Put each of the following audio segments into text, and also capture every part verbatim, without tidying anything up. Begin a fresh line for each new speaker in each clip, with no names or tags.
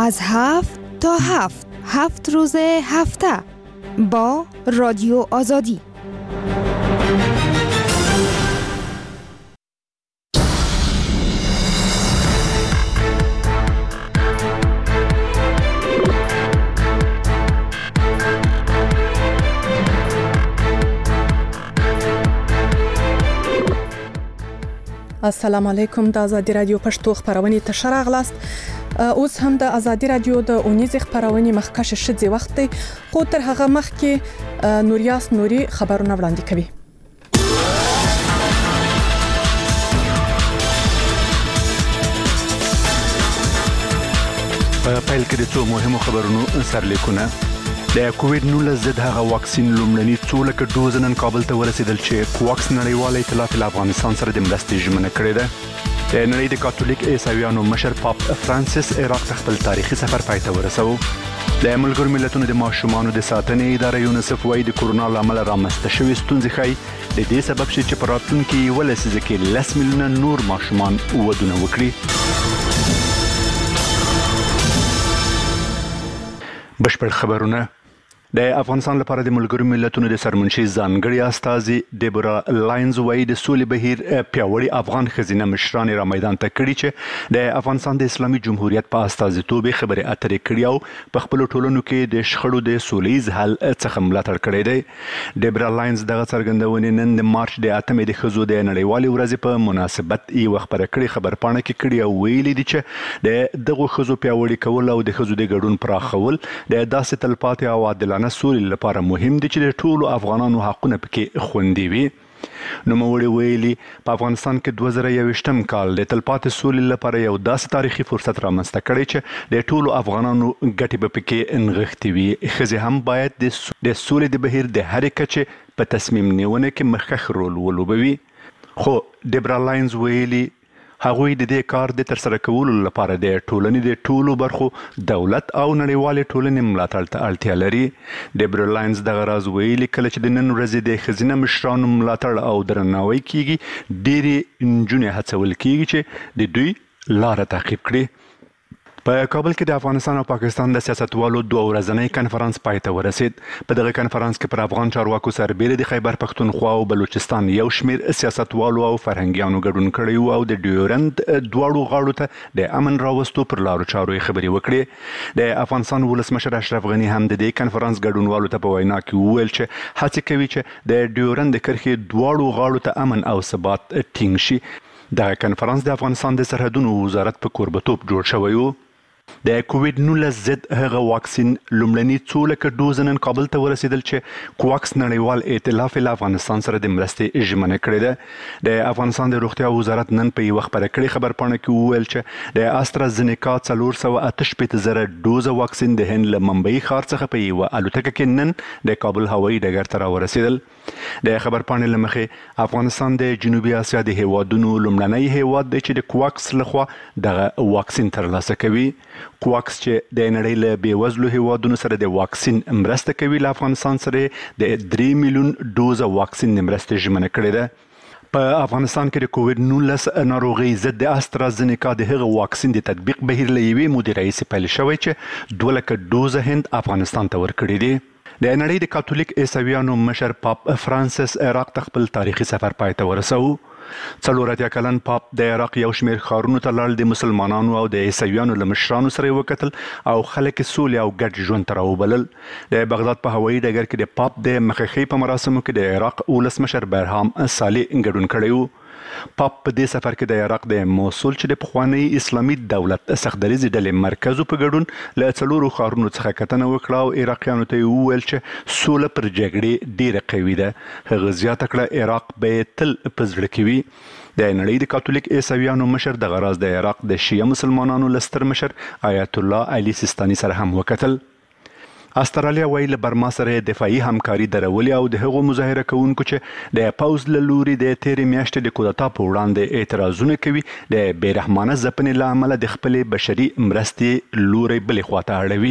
از هفت تا هفت هفت روز هفته با رادیو آزادی.
السلام علیکم. د آزادی رادیو پښتو خبرونه ته راغلاست. اوس هم د آزادی رادیو د اونیز خبرونه مخکښ شې وخت دی، خو تر هغه مخکې نوریاس نوري خبرونه وړاندې کوي.
په پیل کې د څو مهمو خبرونو سرلیکونه. د کووډ نولس ضد هغه واکسین لومړني څو لکه ډوز نن کابل ته ورسېدل چې کوواکس نړیواله ائتلاف له افغانستان سره د مرستې ژمنه کړې ده. د نړۍ د کاتولیک عیسویانو مشر پاپ فرانسیس عراق ته خپل تاریخي سفر پای ته ورساوه. د ملګرو ملتونو د ماشومانو د ساتنې اداره یونیسف وايي د کورونا له امله رامنځته شوې ستونزې ښایي د دې سبب شي چې په راتلونکي یوه لسیزه کې لس میلیونه نور ماشومان ودونه وکړي. بشپړ خبرونه. د افغانستان لپاره د ملګرو ملتونو د سرمنشي ځانګړي استازي دیبورا لاینز وايي د سولې بهیر پیاوړي افغان ښځینه مشران را میدان ته کړي چې د افغانستان د اسلامي جمهوریت په استازیتوب خبرې اترې کړي او په خپل ټولنو کې د شخړو د سولهییز حل څخه ملاتړ کړی دی. دیبورا لاینز دغه څرګندونې نن د مارچ د اتمې د ښځو د نړیوالې ورځې په مناسبت یې خبره کړې خبرپاڼه کې کړي او ویلي دي چې د دغو ښځو پیاوړي کول او د ښځو د ګډون پراخول د داسې تلپاتې او عادلانه سولې لپاره مهم دي چې د ټولو افغانانو حقونه پکې خوندي وي. نوموړي ویلي په افغانستان کې دوه زره یوویشتم کال د تلپاتې سولې لپاره یو داسې تاریخي فرصت رامنځته کړی چې د ټولو افغانانو ګټې به پکې نغښتې وي. ښځې هم باید د سولې د بهیر د هرې کچې په تصمیم نیونه کې مخکښ رول ولوبوي. خو دیبورا لاینز ویلي هغوی د دې کار د ترسره کولو لپاره د ټولنې د ټولو برخو دولت او نړیوالې ټولنې ملاتړ ته اړتیا لري. دیبورا لاینز دغه راز ویلي کله چې د نن ورځې د ښځینه مشرانو ملاتړ او درناوی کیږي ډېرې نجونې هڅول کیږي چې د دوی لاره تعقیب کړي. په کابل کې د افغانستان او پاکستان د سیاستوالو دوه ورځنی کنفرانس پای ته ورسید. په دغه کنفرانس کې پر افغان چارواکو سربېره د خیبر پښتونخوا او بلوچستان یو شمېر سیاستوالو او فرهنګیانو ګډون کړی او د ډیورند دواړو غاړو ته د امن راوستو پر لارو چارو خبرې وکړې. د افغانستان ولسمشر اشرف غني هم د دې کنفرانس ګډونوالو ته په وینا کې وویل چې هڅې کوي چې د ډیورند کرښې دواړو غاړو ته امن او ثبات ټینګ شي. دغه کنفرانس د افغانستان د سرحدونو وزارت په کوربتوب جوړ شوی و. د کووډ نولس ضد هغه واکسین لومړني څو لکه ډوز نن کابل ته ورسېدل چې کوواکس نړیوال ائتلاف له افغانستان سره د مرستې ژمنه کړې ده. د افغانستان د روغتیا وزارت نن په یوه خبره کړې خبرپاڼه کې وویل چې د استرازینیکا څلور سوه اته شپېته زره ډوزه واکسین د هند له ممبئی ښار څخه په یوه الوتکه کې نن د کابل هوایي ډګر ته راورسېدل. د خبرپاڼې له مخې افغانستان د جنوبي اسیا د هیوادونو لومړنی هیواد دی چې د کوواکس لخوا دغه واکسین ترلاسه کوي. کوواکس چې د نړۍ له بېوزلو هیوادونو سره د واکسین مرسته کوي له افغانستان سره د درې میلیون ډوزه واکسین د مرستې ژمنه کړې ده. په افغانستان کې د کووډ نولس ناروغۍ ضد د استرازینیکا د هغه واکسین د تطبیق بهیر له یوې مودې راهیسې پیل شوی چې دوه لکه ډوزه هند افغانستان ته ورکړي دي. د نړۍ د کاتولیک عیسویانو مشر پاپ فرانسیس عراق ته خپل تاریخي سفر پای ته ورساوه. څلور اتیا کلن پاپ د عراق یو شمېر ښارونو ته لاړ، د مسلمانانو او د عیسویانو له مشرانو سره یې وکتل او خلک یې سولې او ګډ ژوند ته راوبلل. د بغداد په هوایي ډګر کې د پاپ د مخخۍ په مراسمو کې د عراق ولسمشر برهام صالح ګډون کړی و. پاپ په دې سفر کې د عراق د موصل چې د پخواني اسلامي دولت سختدریزې ډلې مرکزو په ګډون له څلورو ښارونو څخه کتنه وکړه او عراقیانو ته یې وویل چې سوله پر جګړې ډیره قوي ده. هغه زیاته کړه عراق به یې تل په زړه کې وي. د نړۍ د کاتولیک عیسویانو مشر دغه راز د عراق د شیعه مسلمانانو له ستر مشر آیت الله علي سیستاني سره هم وکتل. استرالیا وایي له برما سره دفاعي همکاري درولې او د هغو مظاهره کوونکو چې د پوځ له لوري د تېرې میاشتې د کودتا په وړاندې اعتراضونه کوي د بې رحمانه ځپنې له امله د خپلې بشري مرستې لوری بلې خواته اړوي.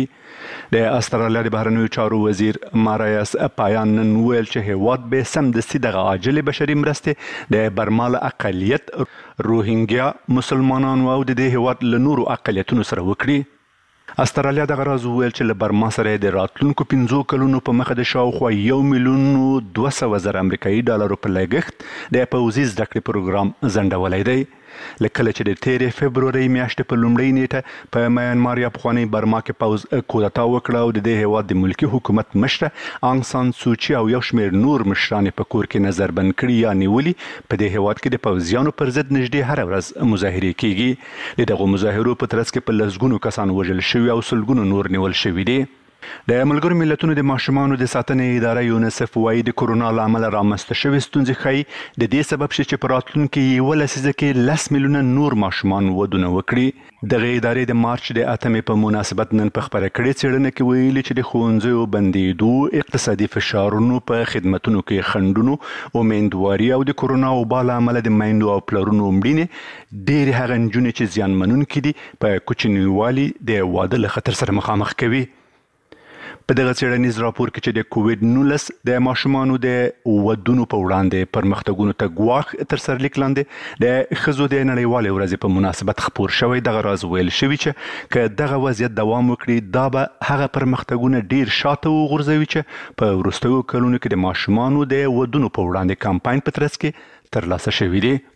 د استرالیا د بهرنیو چارو وزیر مارایس پایان نن وویل چې هیواد به سمدستي دغه عاجلې بشري مرستې د برما له اقلیت روهینګیا مسلمانانو او د دې هیواد له نورو اقلیتونو سره وکړي. استرالیا د غراز ویل چې له برما سره د راتلونکو پنځو کلونو په مخه د شاوخوا یو میلیون دوه سوه زره امریکایي ډالرو په لګښت د پوځي زده کړې پروګرام ځنډولی دی. لکه چې د تیرې فبرورۍ میاشتې په لومړۍ نیټه په میانمار یا پخوانۍ برما کې پوځ کودتا وکړه او د دې هیواد د ملکي حکومت مشره آنګ سان سوچي او یو شمېر نور مشران په کور کې نظربند کړي یا نیولي. په دې هیواد کې د پوځیانو پر ضد نږدې هره ورځ مظاهرې کیږي. د دغو مظاهرو په ترڅ کې په لسګونو کسان وژل شوي او سلګونو نور نیول شوي دي. د ملګرو ملتونو د ماشومانو د ساتنې اداره یونیسف وایي د کورونا له امله رامنځته شوې ستونزې ښایي د دې سبب شي چې په راتلونکي یوه لسیزه کې لس میلیونه نور ماشومان ودونه وکړي. دغه ادارې د مارچ د اتمې په مناسبت نن په خپره کړې څېړنه کې ویلي چې د ښوونځیو بندېدو، اقتصادي فشارونو، په خدمتونو کې خنډونو، امیندواري او د کورونا وبا له امله د میندو او پلرونو مړینې ډېرې هغه نجونې چې زیانمنونکي دي په کوچنیوالي د واده له خطر سره مخامخ کوي. په دغه څېړنیز راپور کې چې د کووډ نولس د ماشومانو د ودونو په وړاندې پرمختګونو ته ګواښ تر سرلیک لاندې د ښځو د نړیوالې ورځې په مناسبت خپور شوی. دغه راز ویل شوي چې که دغه وضعیت دوام وکړي دا به هغه پرمختګونه ډیر شاته وغورځوي چې په وروستیو کلونو کې د ماشومانو د ودونو په وړاندې کمپاین په ترڅ کې ترلاسه شوي دي.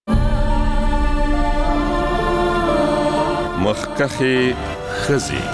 مخکښې ښځې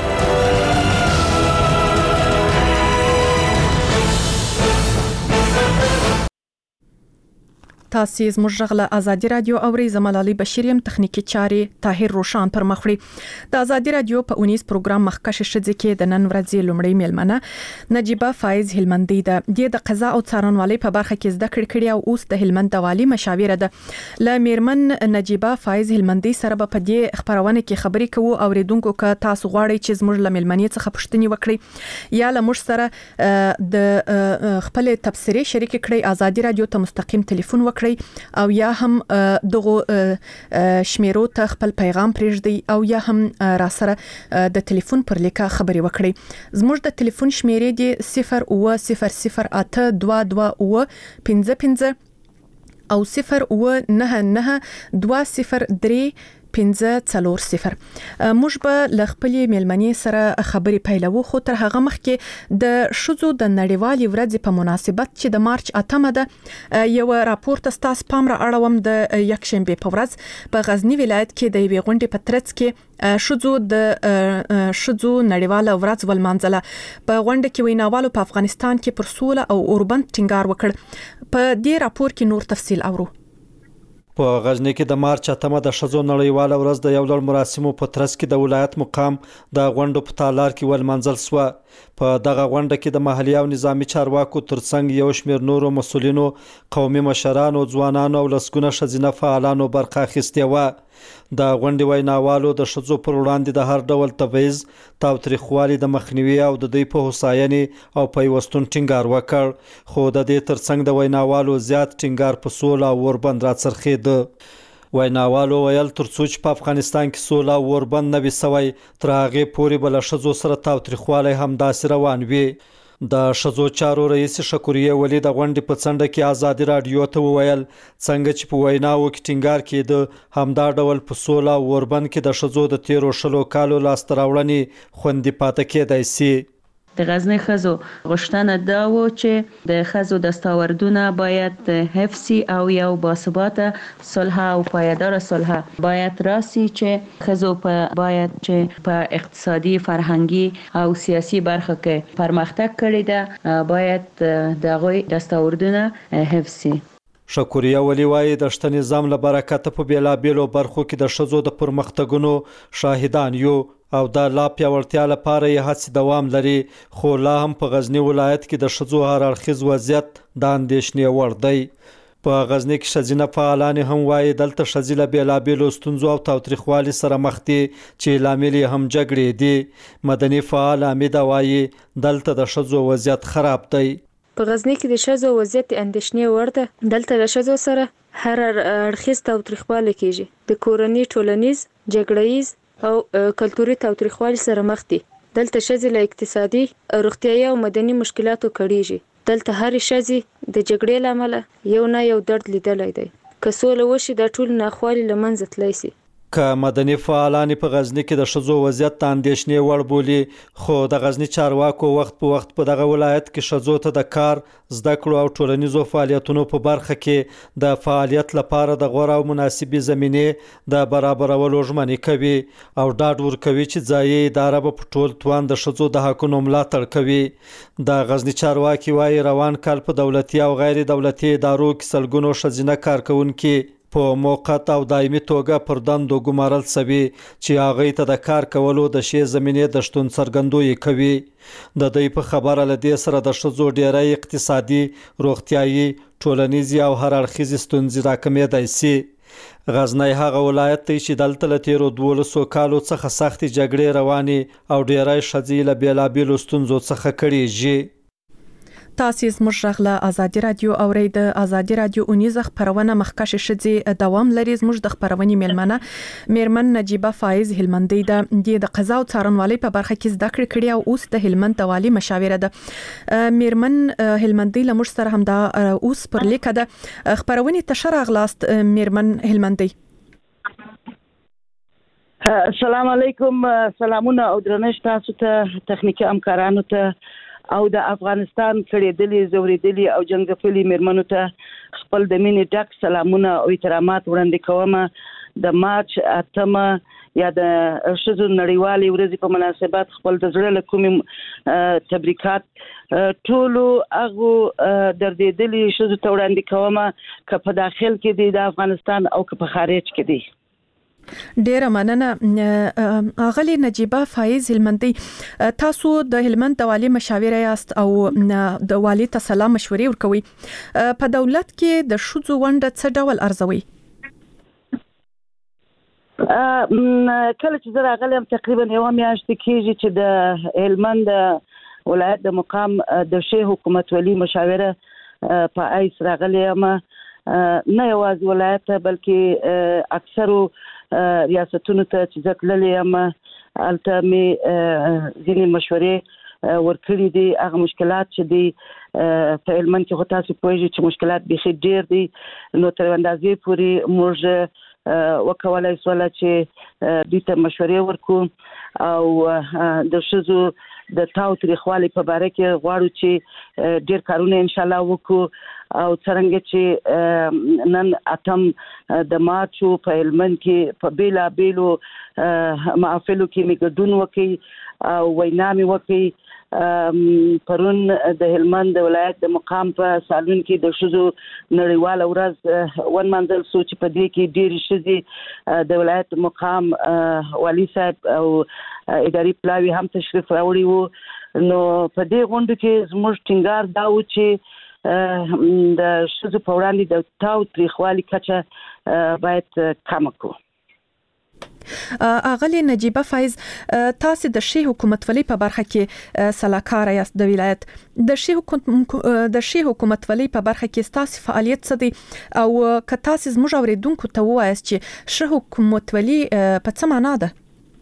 تاسو زموږ غږ له ازادي رادیو اوري. زملالي بشیریم تخنیکی چاري طاهر روشان پر مخ وړي. د ازادي رادیو په اونیز پروګرام مخکښ شذ کې د نن ورځې لومړی میلمنه نجيبه فایز هلمندي ده. د قضا او څارنوالۍ په برخه کې زده کړې کړې او اوس د هلمند د والي مشاوره ده. ل میرمن نجيبه فایز هلمندي سره په دې خبرونه کې خبرې کوو. اوریدونکو که تاسو غواړئ چې زموږ له میلمنې څخه پوښتنې وکړئ یا له موږ سره د خپل تبصرې شریک کړئ، ازادي رادیو ته مستقیم ټلیفون وکړئ او یا هم دغه شمیرو ته خپل پیغام پرېږدئ او یا هم را سره د ټلیفون پر لیکه خبرې وکړئ. زموږ د ټلیفون شمیرې دي صفر اوه صفر صفر اته دوه دوه اوه پنځه پنځه او صفر اوه نه نه دوه صفر درې پنځه څلور صفر. موږ به ل خپل میلمنې سره خبرې پیلوو، خو تر هغه مخکې د شذو د نړیوالې ورځې په مناسبت چې د مارچ اتمه ده یو راپور ته ستاسو پام را اړوم. د یکشنبه په ورځ په غزنی ولایت کې د یوې غونډې په ترڅ کې شذو د شذو نړیواله ورځ ولمانځله. په غونډه کې ویناوالو په افغانستان کې پر سوله او اوربند ټینګار وکړ. په دې راپور کې نور تفصیل اورو.
په غزنی کې د مارچ اتمه د ښځو نړیواله ورځ د یو ډول مراسمو په ترڅ کې د ولایت مقام د غونډو په تالار کې ولمانځل شوه. په دغه غونډه کې د محلي او نظامی چارواکو ترڅنګ یو شمېر نورو مسؤلینو، قومي مشرانو، ځوانانو او لسګونه ښځینه فعالانو برخه اخیستې وه. د غونډې ویناوالو د ښځو پر وړاندې د هر ډول تبعیض، تاوتریخوالي د مخنیوي او د دوی په هوساینې او پیوستون ټینګار وکړ. خو د دې ترڅنګ د ویناوالو زیات ټینګار په سوله او اوربند راڅرخېده. ویناوالو ویل ترڅو چې په افغانستان کې سوله او اوربند نه وي سوی، تر هغې پورې به له ښځو سره تاوتریخوالی همداسې روان وي. د ښځو چارو رئیس شکوریه ولی د غونډې په څنډه کې ازادي رادیو ته وویل څنګه چې په ویناوو کې ټینګار کېده همدا ډول په سوله او اوربند کې د ښځو د تیرو شلو کالو لاسته راوړنې خوندي پاتې کېدای سي.
د غزنی ښځو غوښتنه دا و چې د ښځو دستاوردونه باید حفظ او یو باثباته صلح او پایدار صلح باید راسي، چې ښځو په باید چې په اقتصادي، فرهنګي او سیاسي برخه کې پرمختګ کړي ده، باید د هغوی دستاوردونه حفظ شي.
شکوریه ولی وایي د شته نظام له برکته په بیلابیلو برخو کې د ښځو د پرمختګونو شاهدان یو او د لا پیاوړتیا لپاره یې هڅې دوام لري. خو لا هم په غزنی ولایت کې د ښځو هر اړخیز وضعیت د اندېښنې وړ دی. په غزنی کې ښځینه فعالان هم وایي دلته ښځې له بیلابیلو ستونزو او تاوتریخوالي سره مخ دي چې لامل یې هم جګړې دي. مدني فعال حمیده وایي دلته د ښځو وضعیت خراب دی.
په غزنی کې د ښځو وضعیت اندېښنې وړ ده. دلته د ښځو سره هر اړخیز تاوتریخوالی کیږي، د کورنۍ، ټولنیز، جګړهیز او کلتوري تاوتریخوالي سره مخ دي. دلته ښځې له اقتصادي، روغتیايي او مدني مشکلاتو کړيږي. دلته هر ښځې د جګړې لامل یو نه یو درد لیدلای دی. که سوله وشي د ټول ناخوالي لمنځه تللی سي.
که مدني فعالان په غزنی کې د ښځو وضعیت ته اندېښنې وړ بولي، خو د غزنی چارواکو وخت په وخت په دغه ولایت کې ښځو ته د کار، زده کړو او ټولنیزو فعالیتونو په برخه کې د فعالیت لپاره د غوره او مناسبې زمینې د برابرولو ژمنې کوي او ډاډ ورکوي چې ځایي اداره به په ټول توان د ښځو د حقونو ملاتړ کوي. د غزنی چارواکي وایي روان کال په دولتي او غیر دولتي ادارو کې سلګونو ښځینه کارکوونکي په موقت او دایمي توګه پر دندو ګمارل شوي چې هغوی ته د کار کولو د ښې زمینې د شتون څرګندویي کوي. د دوی په خبره له دې سره د ښځو ډیری اقتصادي، روغتیایي، ټولنیزې او هر اړخیزې ستونزې راکمېدای شي. غزنی هغه ولایت دی چې دلته له تیرو دولسو کالو څخه سختې جګړې روانې او ډیری ښځې له بېلابېلو ستونزو څخه کړېږي.
تاسو زموږ غږ له ازادي رادیو اورئ. د ازادي رادیو اونیزه خبرونه مخکښ ښځې دوام لري. زموږ د خبرونې میلمنه میرمن نجیبه فایز هلمندی ده. د قضا او څارنوالۍ په برخه کې زده کړې کړې او اوس د هلمند د والي مشاوره ده. میرمن هلمندی له موږ سره هم دا اوس پر لیکه ده. خبرونې ته ښه راغلاست میرمن هلمندی.
السلام علیکم. سلامونه او درنښت تاسو ته، تخنیکی همکارانو ته او د افغانستان کړېدلې زوریدلې او جنګپلې میرمنو ته خپل د مینې ډک سلامونه او احترامات وړاندې کوم. د مارچ اتمه یا د ښځو نړیوالې ورځې په مناسبت خپل د زړه له کومې تبریکات ټولو هغو دردېدلې ښځو ته وړاندې کوم، که په داخل کې دي د افغانستان او که په خارج کې دي.
ډیره مننه اغلی نجیبه فایز هلمندی. تاسو د هلمند د والي مشاوره یاست او د والي ته سلام مشورې ورکوي. په دولت کې د ښځو ونډه څه ډول ارزوي؟
کله چې زه راغلم تقریبا یوه میاشت کېږي چې د هلمند ولایت د مقام د ښې حکومتولي مشاوره په ایس راغلی یم. نه یوازې ولایت ته بلکې اکثرو ریاستونو ته چې زه تللی یم، هلته مې ځینې مشورې ورکړي دي. هغه مشکلات چې دي په هلمند کې خو تاسو پوهېږئ چې مشکلات بیخي ډېر دي، نو تر اندازې پورې موږ وکولای سوله چې دوی ته مشورې ورکړو او د ښځو د تاو تریخوالي په باره کې غواړو چې ډېر کارونه انشاءالله وکړو. او څرنګه چې نن اتم د مارچ په هلمند کې په بیلا بیلو محافلو کې مې ګډون وکړي او وینا مې وکړي. پرون د هلمند د ولایت د مقام په سالون کې د ښځو نړیواله ورځ ونمانځل شو چې په دې کې ډېرې ښځې د ولایت مقام والي صاحب او اداري پلاوي هم تشریف راوړي وو. نو په دې غونډه کې زموږ ټینګار دا و چې د ښځو په وړاندې د تاو تریخوالي کچه باید کمه کړو.
اغلی نجیبه فایز، تاسو د ښې حکومتولۍ په برخه کې سلاکار یاست د ولایت. د ښې حکومتولۍ په برخه کې ستاسو فعالیت څه دی او که تاسو زموږ اوریدونکو ته ووایاست چې ښه حکومتولي په څه معنا ده؟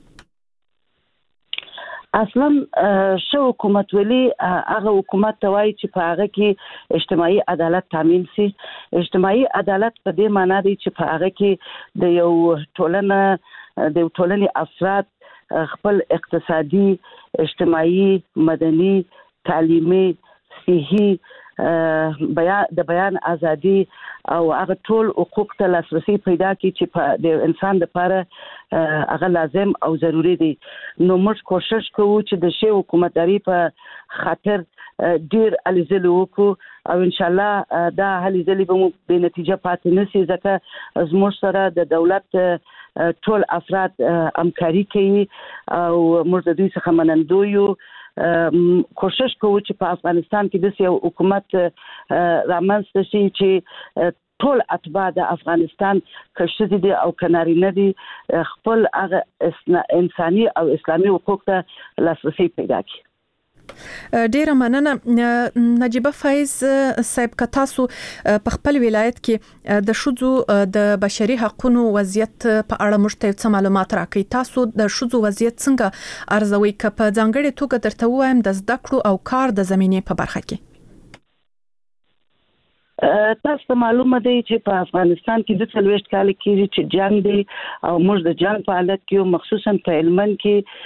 اصلا ښه حکومتولي هغه حکومت ته وایي چې په هغه کې اجتماعي عدالت تامین شي. اجتماعي عدالت په دې معنا دی چې په هغه کې د یو ټولنه د یو ټولنې افراد خپل اقتصادي، اجتماعي، مدني، تعلیمي، صحي، بیان د بیان ازادي او هغه ټول حقوق ته لاسرسي پیدا کړي چې د انسان لپاره هغه لازم او ضروری دي. نو موږ کوشش کوو چې د ښې حکومتداري په خاطر ډیر هلې ځلې وکړو او انشاءالله دا هلې ځلې به مو بې نتیجه پاتې نه شي، ځکه زموږ سره د دولت ټول افراد همکاري کوي او موږ د دوی څخه منندوی یو. کوشش کوو چې په افغانستان کې داسې یو حکومت رامنځته شي چې ټول اتباع د افغانستان که ښځې دي او که نارینه دي خپل هغه انساني او اسلامي حقوق ته لاسرسی پیدا کړي.
ډیره مننه نجیبه فایز صاحب. که تاسو په خپل ولایت کې د ښځو د بشري حقوقو وضعیت په اړه موږ ته څه معلومات راکړئ؟ تاسو د ښځو وضعیت څنګه ارزوئ؟ که په ځانګړې توګه درته ووایم د زده کړو او کار د زمینې په برخه کې.
تاسو ته معلومه دی چې په افغانستان کې د څلوېښت کال کېږي چې جنگ دی او موږ د جنگ په حالت کې مخصوصا په هلمند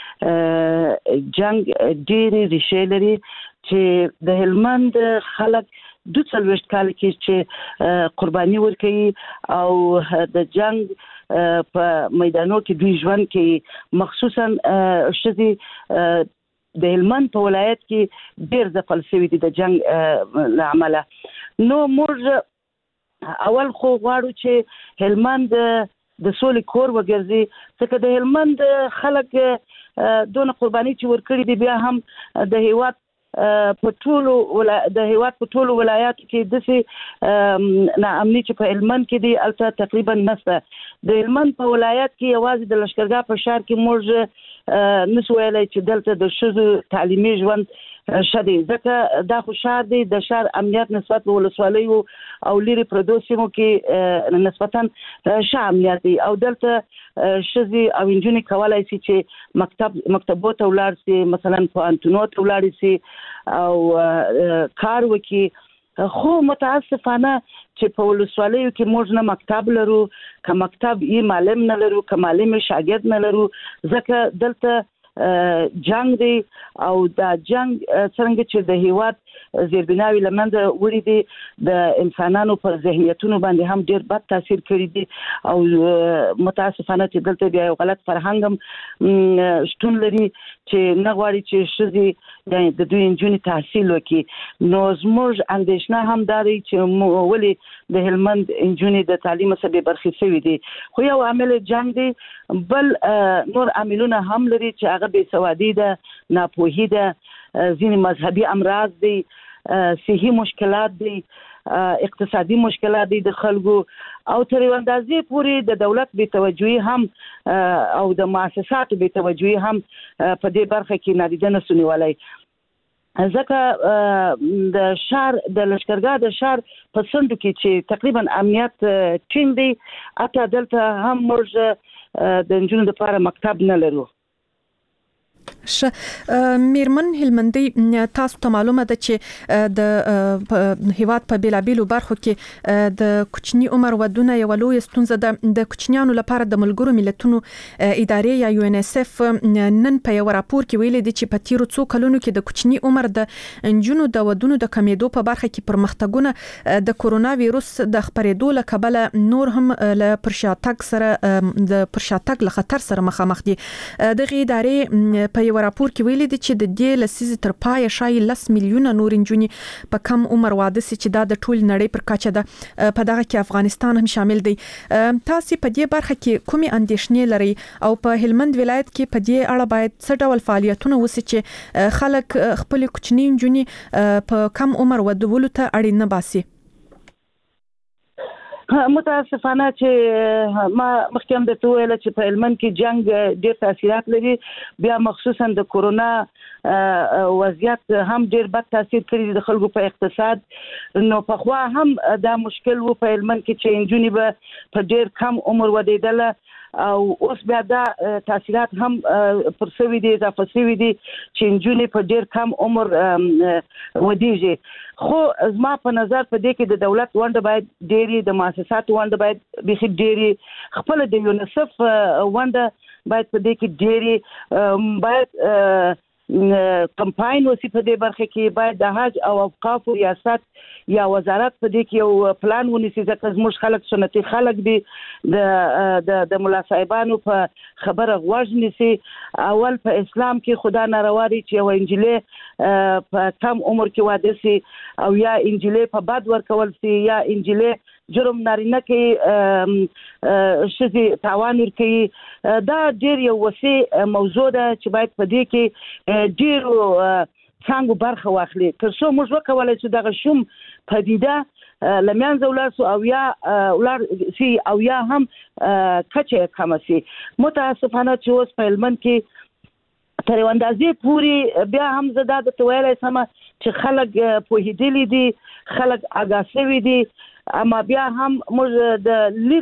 کې جنگ ډېرې ریښې لري چې د هلمند خلک د څلوېښت کال کې چې قرباني ورکوي او د جنگ په میدانو کې دوی ژوند کوي مخصوصا ښځې د هلمند په ولایت کې ډېر ځپل شوي دي د جنگ له امله. نو موږ اول خو غواړو چې هلمند د سولې کور وګرځي ځکه د هلمند خلک دونه قرباني چې ورکړي دي بیا هم د هیواد په ټولو د هیواد په ټولو ولایاتو کې داسې ناامني چې په هلمند کې دی هلته تقریبا نشته. د هلمند په ولایت کې یوازې د لښکرګاه په ښار کې موږ نسو ویلی چې دلته د ښځو تعلیمي ژوند ښه دی ځکه دا خو ښار دی د ښار امنیت نسبت په ولسوالیو او لرې پردو سیمو کې نسبتا ښه امنیت دی او دلته ښځې او نجونې کولی شي چې مکتب مکتبو ته ولاړ شي مثلا پوهنتونو ته ولاړ شي او کار وکړي. خو متاسفانه چې په ولسوالیو کې موږ نه مکتب لرو که مکتب یې معلم نه لرو که معلم شاګرد نه لرو ځکه دلته جنگ دی او دا جنگ څنګه چې د هیواد زیربناوي له منځه وړي دي د انسانانو پر ذهنیتونو باندې هم ډېر بد تاثیر کړی دی او متاسفانه چې دلته بیا یو غلط فرهنګ هم شتون لري چې نه غواړي چې ښځې یعنې د دوی نجونې تحصیل وکړي. نو زموږ اندېښنه هم دا دی چې ولې د هلمند نجونې د تعلیم څخه بې برخې شوي دي. خو یو عامل جنګ دی بل نور عاملونه هم لري چې هغه بې سوادي ده ناپوهي ده ځینې مذهبي امراض دي صحي مشکلات دي اقتصادي مشکلات دي د خلکو او تر یو اندازې پورې د دولت بې توجهي هم او د مؤسساتو بې توجهي هم په دې برخه کې نادیده نسو نیولی ځکه د ښار د لښکرګاه د ښار په څنډو کې چې تقریبا امنیت ټینګ دی حتی دلته هم موږ د نجونو لپاره مکتب نه لرو.
ش میرمن هلمندي تاسو ته معلومه ده چې د هیواد په بیلابیلو برخو کې د کوچني عمر ودونه یو لوی ستونزه ده. د کوچنیانو لپاره د ملګرو ملتونو ادارې یا یو ان اس اف نن په یو راپور کې ویلي دي چې په تیرو څو کلونو کې د کوچني عمر د انجونو د ودونو د کمیدو په برخه کې پرمختګونه د کورونا وایروس د خپرېدو له کبله نور هم له پرشاتګ سره د پرشاتګ له خطر سره مخامخ دي. دغه ادارې په یو راپور کې ویلي دي چې د دې لسیزې تر پای شای لس میلیونه نور نجونې په کم عمر واده سي چې دا د ټول نړۍ پر کچه ده په دغه کې افغانستان هم شامل دی. تاسو په دې برخه کې کومې اندېښنې لري او په هلمند ولایت کې په دې اړه باید څه ډول فعالیتونه وشي چې خلک خپل کوچني نجونې په کم عمر ودولو ته اړین نه باسي؟
متاسفانه چې ما مخکې هم درته وویله چې په هلمند کې جنگ ډېر تاثیرات لري بیا مخصوصا د کورونا وضعیت هم ډېر بد تاثیر کړی دی د خلکو په اقتصاد. نو پخوا هم دا مشکل و په هلمند کې چې نجونې به په ډېر کم عمر ودېدله او اوس بیا دا تاثیرات هم پر سوي دي اضافه سوي دي چې نجونې په ډېر کم عمر ودېږي. خو زما په نظر په دې کې د دولت ونډه باید ډېرې د مؤسساتو ونډه باید بیخي ډېرې خپله د یونیسف ونډه باید په دې کې ډېرې باید کمپاین وسی په دې برخه کې باید د حج او اوقاف ریاست یا وزارت په دې کې یو پلان ونیسي ځکه زموږ خلک سنتي خلک دي د د د ملا صاحبانو په خبره غوږ نیسي. اول په اسلام کې خدا ناروا دی چې یو انجلۍ په کم عمر کې واده سي او یا انجلۍ په بد ورکول سي یا انجلۍ جرم نارینه کې ښځې تاوان ورکوي. دا ډېر یو وسیع موضوع ده چې باید په دې کې ډېرو څانګو برخه واخلي تر څو موږ وکولی شو دغه شوم پدیده له منځه ولاړ سو او یا ولاړ سي او یا هم کچه یې کمه سي. متاسفانه چې اوس په هلمند کې تر یو اندازې پورې بیا هم زه دا درته ویلی سمه چې خلک پوهېدلي دي خلک اګاه سوي دي اما بیا هم موږ د لرې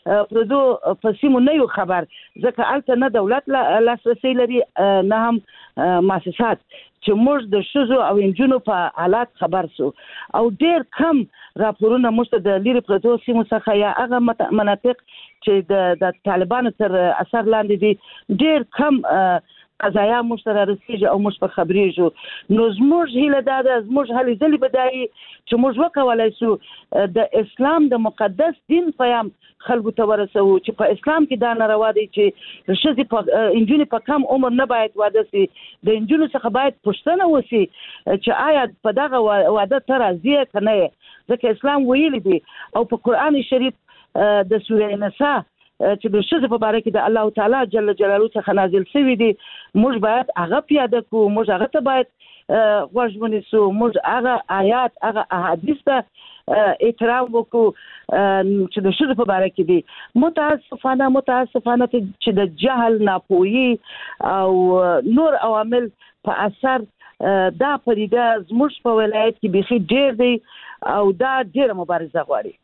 پردو په سیمو نه یو خبر ځکه الته نه دولت لاسرسي لري نه هم مؤسسات چې موږ د ښځو او نجونو په حالات خبر سو او ډیر کم راپورونه موږ د لری پردو سیمو څخه یا هغه مناطق چې د طالبانو تر اثر لاندې دي ډیر کم قضایا موږ سره رسیږي او موږ په خبرېږو نو زموږ هیله دا ده زموږ هلې ځلې به دا وي چې موږ وکولی سو د اسلام د مقدس دین پیام خلکو ته ورسوو چې په اسلام کې دا ناروا دی چې ښځې په نجونې په کم عمر نه باید واده سي د نجونو څخه باید پوښتنه وسي چې آیا په دغه واده ته راضي یې که نه یې ځکه اسلام ویلي دی او په قرآن شریف د سوره نساء چې د ښځو په باره کې د الله تعالی جل جلاله څخه نازل شوی دی موږ باید هغه پیاده کړو موږ هغه ته باید غوږ ونیسو موږ هغه آیات هغه احادیث ته احترام وکړو چې د ښځو په باره کې دي متاسفانه متاسفانه چې د جهل ناپوهي او نور عوامل په اثر دا پدیده زموږ په ولایت کې بیخي ډیر دی او دا ډیره مبارزه غواړي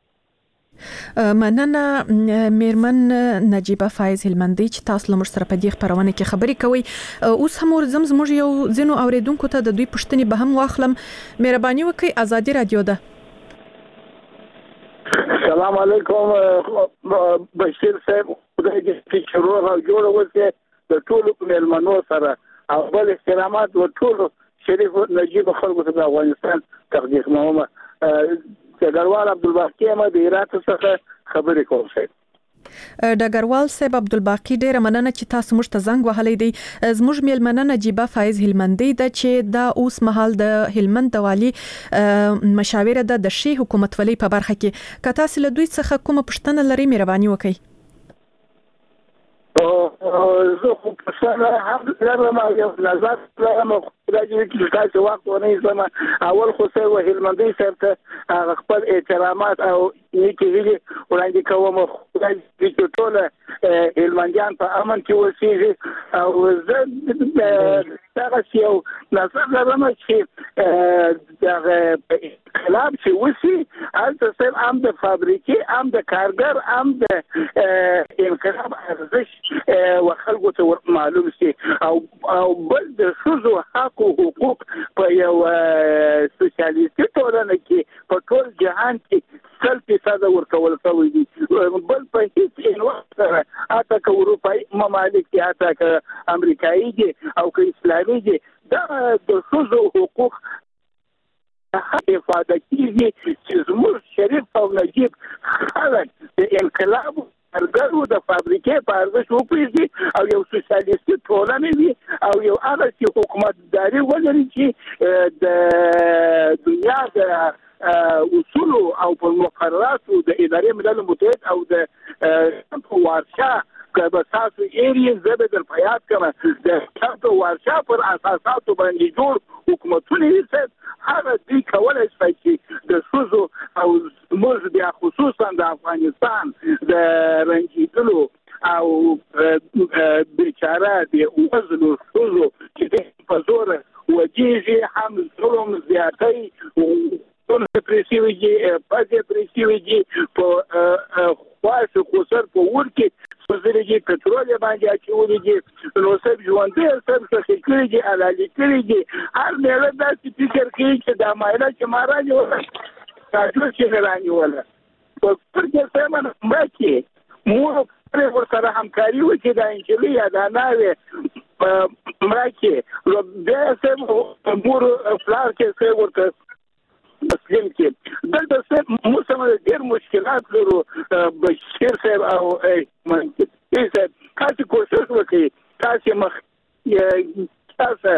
مننه میرمن نجیبه فایز هلمندی چې تاسو لمر سره په دې خبرونه کې خبرې کوي اوس هم ورزم زموږ یو زینو اوریدونکو ته د دوی پوښتنې به هم واخلم مهرباني وکړئ ازادي رادیو ده
السلام علیکم بشیر صاحب خدای دې چې روغ او جوړ اوسه د ټولو مېلمنو سره او بل احترامات او ټولو شریف نجیب خلکو ته د افغانستان تقدیر کوم ډګروال عبدالباقی احمد هرات څخه خبرې کوم صاحب
ډګروال صاحب عبدالباقی ډیره مننه چې تاسو موږ ته زنګ وهلی دی زموږ میلمنه نجیبه فایز هلمندی ده چې دا اوس مهال د هلمند د والي مشاوره ده د شي حکومت ولی په برخه کې که تاسو له دوی څخه کومه پوښتنه لرئ مهرباني وکړئ
زه خو پښتنه هم لرم یو نظر لرم خدای دې چې تاسو وخت ونه زما اول خو سه هلمندی صاحب ته خپل احترامات او نیکی ویلي وړاندې کوم خدای دې چې ټول هلمندیان په امن کې اوسېږي او زه دا یو نظر لرم چې دا انقلاب چې وسی هلته سم هم د فابریکې هم د کارګر هم د انقلاب ارزش وخلکو ته معلوم شي او او بل د ښځو حق او حقوق په یو سوسیالیستي ټولنه کې په ټول جهان کې سل فیصد ورکول شوی دي بل په هیڅ انوخت سره اته که اروپایي ممالک دي اته که امریکایي دي او که اسلامي دي دا د ښځو حقوق افاده کیږي چې زموږ شریف او نجیب خلک د انقلاب کارګرو د فابریکې په ارزښت وپوهېږي او یو سوسیالیستي ټولنه وي او یو هغه چې حکومتداري ولري چې د دنیا د اصولو او په مقرراتو د ادارې ملل متحد او د وارشا که به تاسو ایرین زه به در په یاد کړم د کمپ وارشا پر اساساتو باندې جوړ حکومتونه یې هغه دوی کولی شي چې د ښځو او موږ بیا خصوصا د افغانستان د رنجیدلو او بیچاره د وزلو ښځو چې په زور وجیږي هم ظلم زیاتی ټول پرېسیوي دي پځې پرېسیوي دي په خواص خسر په ور کې سوزري دي پټرول باندې اچولي دي نو سب ژوندې سب څه کړی دي علالي کړی دي هر مېله داسې فکر کوي چې دا مایله چې ماراني ولا تاسو چې راني ولا په پرګه سمن مکه مو پر ورسره همکاري وکړي دا انجلي یا دا ناوې مکه نو دا سم مور فلار کې څه ورته مسلم کې دلته څه موسمه ډېر مشکلات لرو بشیر صاحب او منځ صاحب تاسو کوشش وکړئ تاسو مخ تاسو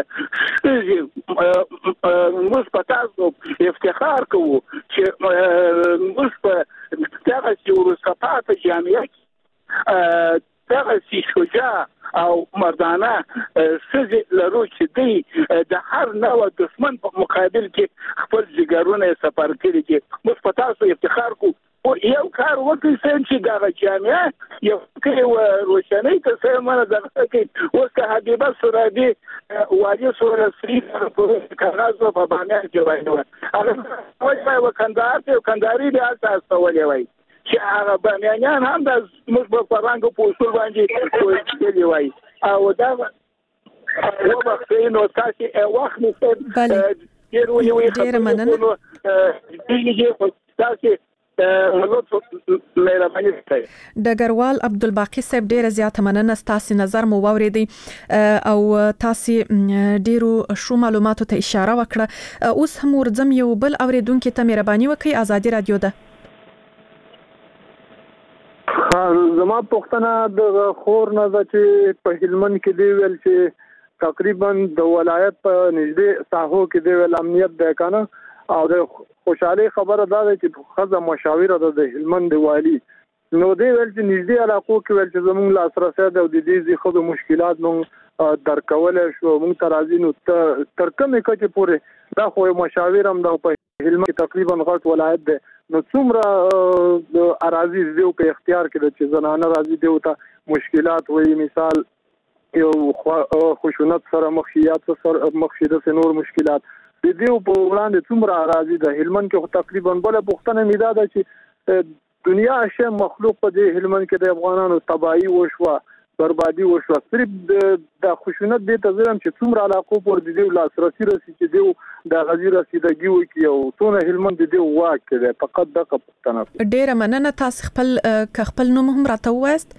موږ په تاسو افتخار کوو چې موږ په دغه یورسپا په جامعه کې دغه شجاع او مردانه سزي لرو چې دی د هر نوع دشمن په مقابل کې خپل جګرونه سفر کړي چې موږ په تاسو افتخار کوو او یو کار وکړي چې دغه جامعه یو کې روشنۍ ته سمونه دغه کې اوس که حبیبه سورادي واجب سورہ سری په کاغذ په باندې جوړه هغه وایي وکندار ته وکنداري د اساس ولې وایي چې هغه بامیانیان هم د موږ په فرهنګ په اصول باندې کوي وایي او دا و وخت نو تاسو وخت نشته
ډیر مننه
تاسو
ډګروال عبدالباقي صاحب ډیره زیاته مننه ستاسو نظر مو واوریدي او تاسو ډیرو شو معلوماتو ته اشاره وکړه. اوس هم ورځم یو بل اوریدونکو ته مهرباني وکړئ. آزادي رادیو ده.
زما پوښتنه د خور نه ده چې په هلمند کې دی ویل چې تقریبا د ولایت په نږدې ساحو کې دی ویل امنیت ده کنه او د خوشحالي خبره ده چې خزه مشاوره ده د هلمند والی نو دی ویل چې نږدې علاقو کې ویل چې زموږ لاسرسي د دې دې خو مشکلات مونږ درکول شو مونږ ترازی نو تر کومه کچې پورې دا خو مشاوره هم د په هلمند کې تقریبا غټ ولایت ده نو څومره د اراضي دیو په اختیار کې چې زنانه راځي دیو ته مشکلات وایي مثال یو خشونت سره مخیات سره مخشیده نور مشکلات د دې په وړاندې څومره راځي د هلمند کې تقریبا بل پښتنه میدا ده چې دنیا شه مخلوق په دې هلمند کې د افغانانو تباہي وشوه بربادي وشوه صرف د خشونت د تزرم چې څومره علاقو پر دې لاسرسي رسي چې دی د غزي رسیدګي وکي او ټول هلمند دې واک کې فقط د پښتنه
ډیره مننه تاسو خپل خپل نوم هم راته وایست.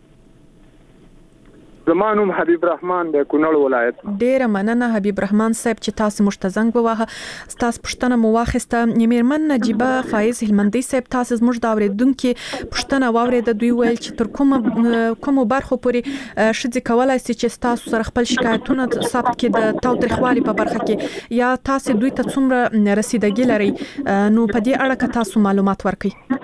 زمانوم حبیب رحمان د کونړ ولایت.
ډیره مننه حبیب رحمان صاحب چې تاسو مشتزنګ ووهه. تاسو پښتنه مو واخسته. یمرمن نجيبه فایز هلمندي صاحب تاسو زموږ د اوریدونکو پښتنه واورید دوی ویل چې تر کوم کوم برخو پورې شذ کولای سي چې تاسو سره خپل شکایتونه ثبت کړي د تاوتریخوالي په برخه کې یا تاسو دوی ته څومره رسیدګي لري نو په دې اړه تاسو معلومات ورکړئ.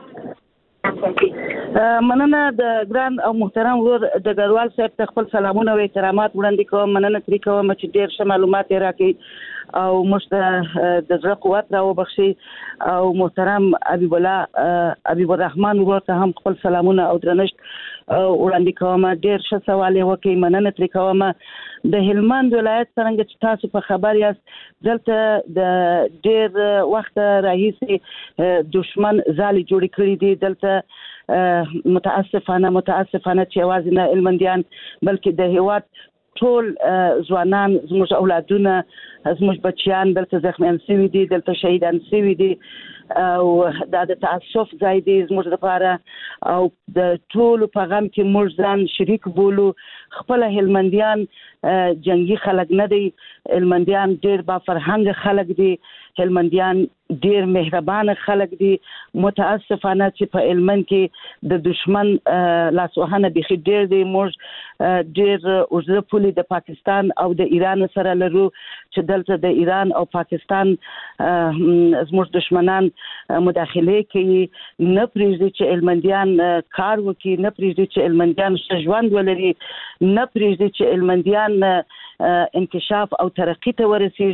مننه د ګران او محترم ور د ګروال صاحب ته خپل سلامونه او احترامات وړاندې کوم. مننه ترې کوم چې ډیر ښه معلومات راکړي او مشته د زړه قوت راو بخشي او محترم حبیب الله حبیب الرحمن ورته هم خپل سلامونه او درنښت وړاندې کوم. ډیر ښه سوال وکړي. مننه ترې کوم. د هلمند ولایت څنګه چې تاسو په خبر یاست دلته د ډیر وخت راهیسي دشمن زالي جوړ کړی دي. دلته متاسفانه متاسفانه چې आवाज نه هلمندیان بلکې د هیواد ټول ځوانان زموږ اولادونه زموږ بچیان دلته زخمیان شوي دي دلته شهیدان شوي دي او دا د تاسف ځای دی زموږ لپاره او د ټول په غم کې موږ ځان شریک بولو. خپل هلمندیان جنگي خلک نه دي. هلمندیان ډیر با فرهنګ خلک دي. هلمندیان ډیر مهربان خلک دي. متاسفانه چې په هلمند کې د دشمن لاسوهنه بخي ډیر دي. موږ ډیر اوږده پولې د پاکستان او د ایران سره لرو چې دلته د ایران او پاکستان زموږ دشمنان مداخله کوي. نه پریږدي چې هلمندیان کار وکړي. نه پریږدي چې هلمندیان ژوند ولري. نه پریږدي چې هلمندیان انکشاف او ترقی ته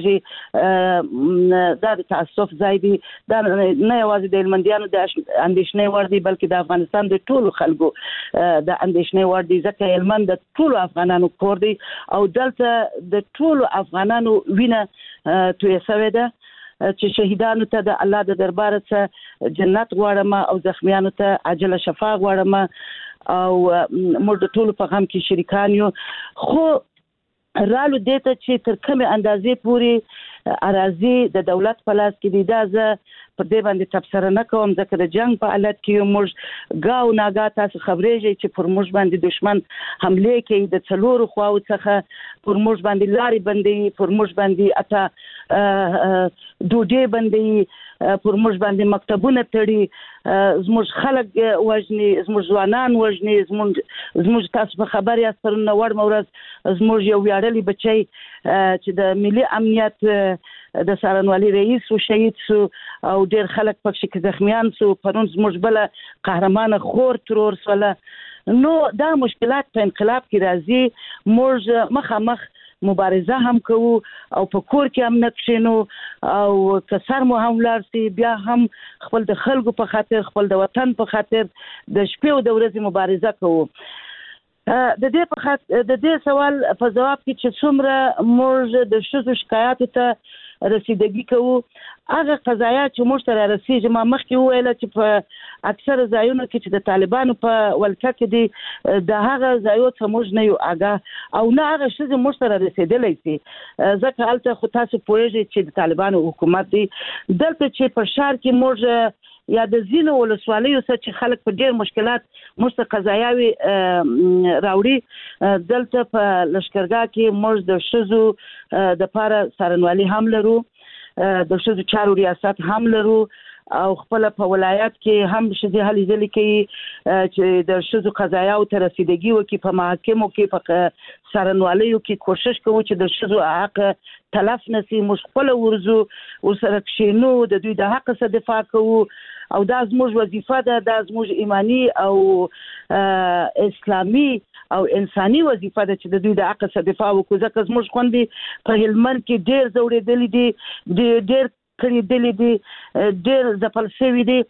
ورسیږي. دا د تاسف ځای دی. دا نه یوازې د هلمندیانو د اندېښنې وړ دی بلکې د افغانستان د ټولو خلکو د اندېښنې وړ دی ځکه هلمند د ټولو افغانانو کور دی او دلته د ټولو افغانانو وینه تویه شوې ده چې شهیدانو ته د الله د دربار څخه جنت غواړم او زخمیانو ته عاجله شفا غواړم او موږ د ټولو په غم کې شریکان یو. خو رالو دیته چې تر کومه اندازې پورې اراضي د دولت په لاس کې دي دا زه پر دې باندې تبصره نه کوم ځکه د جنگ په حالت کې موږ گاو ناګا تاسو خبرېږئ چې پر موږ باندې دشمن حمله کوي د څلورو خواو څخه پر موږ باندې لارې بندي پر موږ باندې اته ډوډۍ بندي پر موږ باندې مکتبونه تړي زموږ خلک وژني زموږ ځوانان وژني زموږ زموږ تاسو په خبر یاست پرون وړ مورز زموږ یو ویاړلی بچی چې د ملي امنیت د سارنوالي رئیس او شهید سو او ډیر خلک پکې زخمیان سو. پرون زموږ بل قهرمان خور ترور سوله. نو دا مشکلات په انقلاب کې راځي. موږ مخامخ مبارزه هم کوو او په کور کې هم نکښینو او کسر مو هم لارسي بیا هم خپل د خلکو په خاطر خپل د وطن په خاطر د شپې او د ورځې مبارزه کوو. د دې په خاطر د دې سوال په جواب کې چې څومره موږ د شذو شکایاتو ته رسیدګي کوو. هغه قضایا چې موږ ته رسیږي، ما مخکې وویل چې په اکثر ځایونو کې چې د طالبانو په ولکه کې دي د هغه ځایو څخه موږ نه یو آګاه او نه هغه ښځې موږ ته رسیدلی شي، ځکه هلته خو تاسو پوهېږئ چې د طالبانو حکومت دی. دلته چې په ښار کې موږ یا د ځینو ولسوالیو څخه چې خلک په ډېر مشکلات موږ ته قضایاوي راوړي، دلته په لښکرګاه کې موږ د ښځو دپاره څارنوالي هم لرو، د ښځو چارو ریاست هم لرو او خپل په ولایت کې هم ښځې هلې ځلې کوي چې د ښځو قضایاو ته رسیدګي وکړي. په محاکمو کې په څارنوالیو کې کوشش کوو چې د ښځو حق تلف نه سي. موږ خپله ورځو ورسره کښېنو، د دوی د حق څخه دفاع کوو او دا زموږ وظیفه ده، دا زموږ ایمانی او اسلامي او انساني وظیفه ده چې د دوی د حق څخه دفاع وکړو، ځکه زموږ خویندې په هلمند کې ډېر ځورېدلې دي، ډېر کړېدلې دي، ډېر ځپل شوي دي.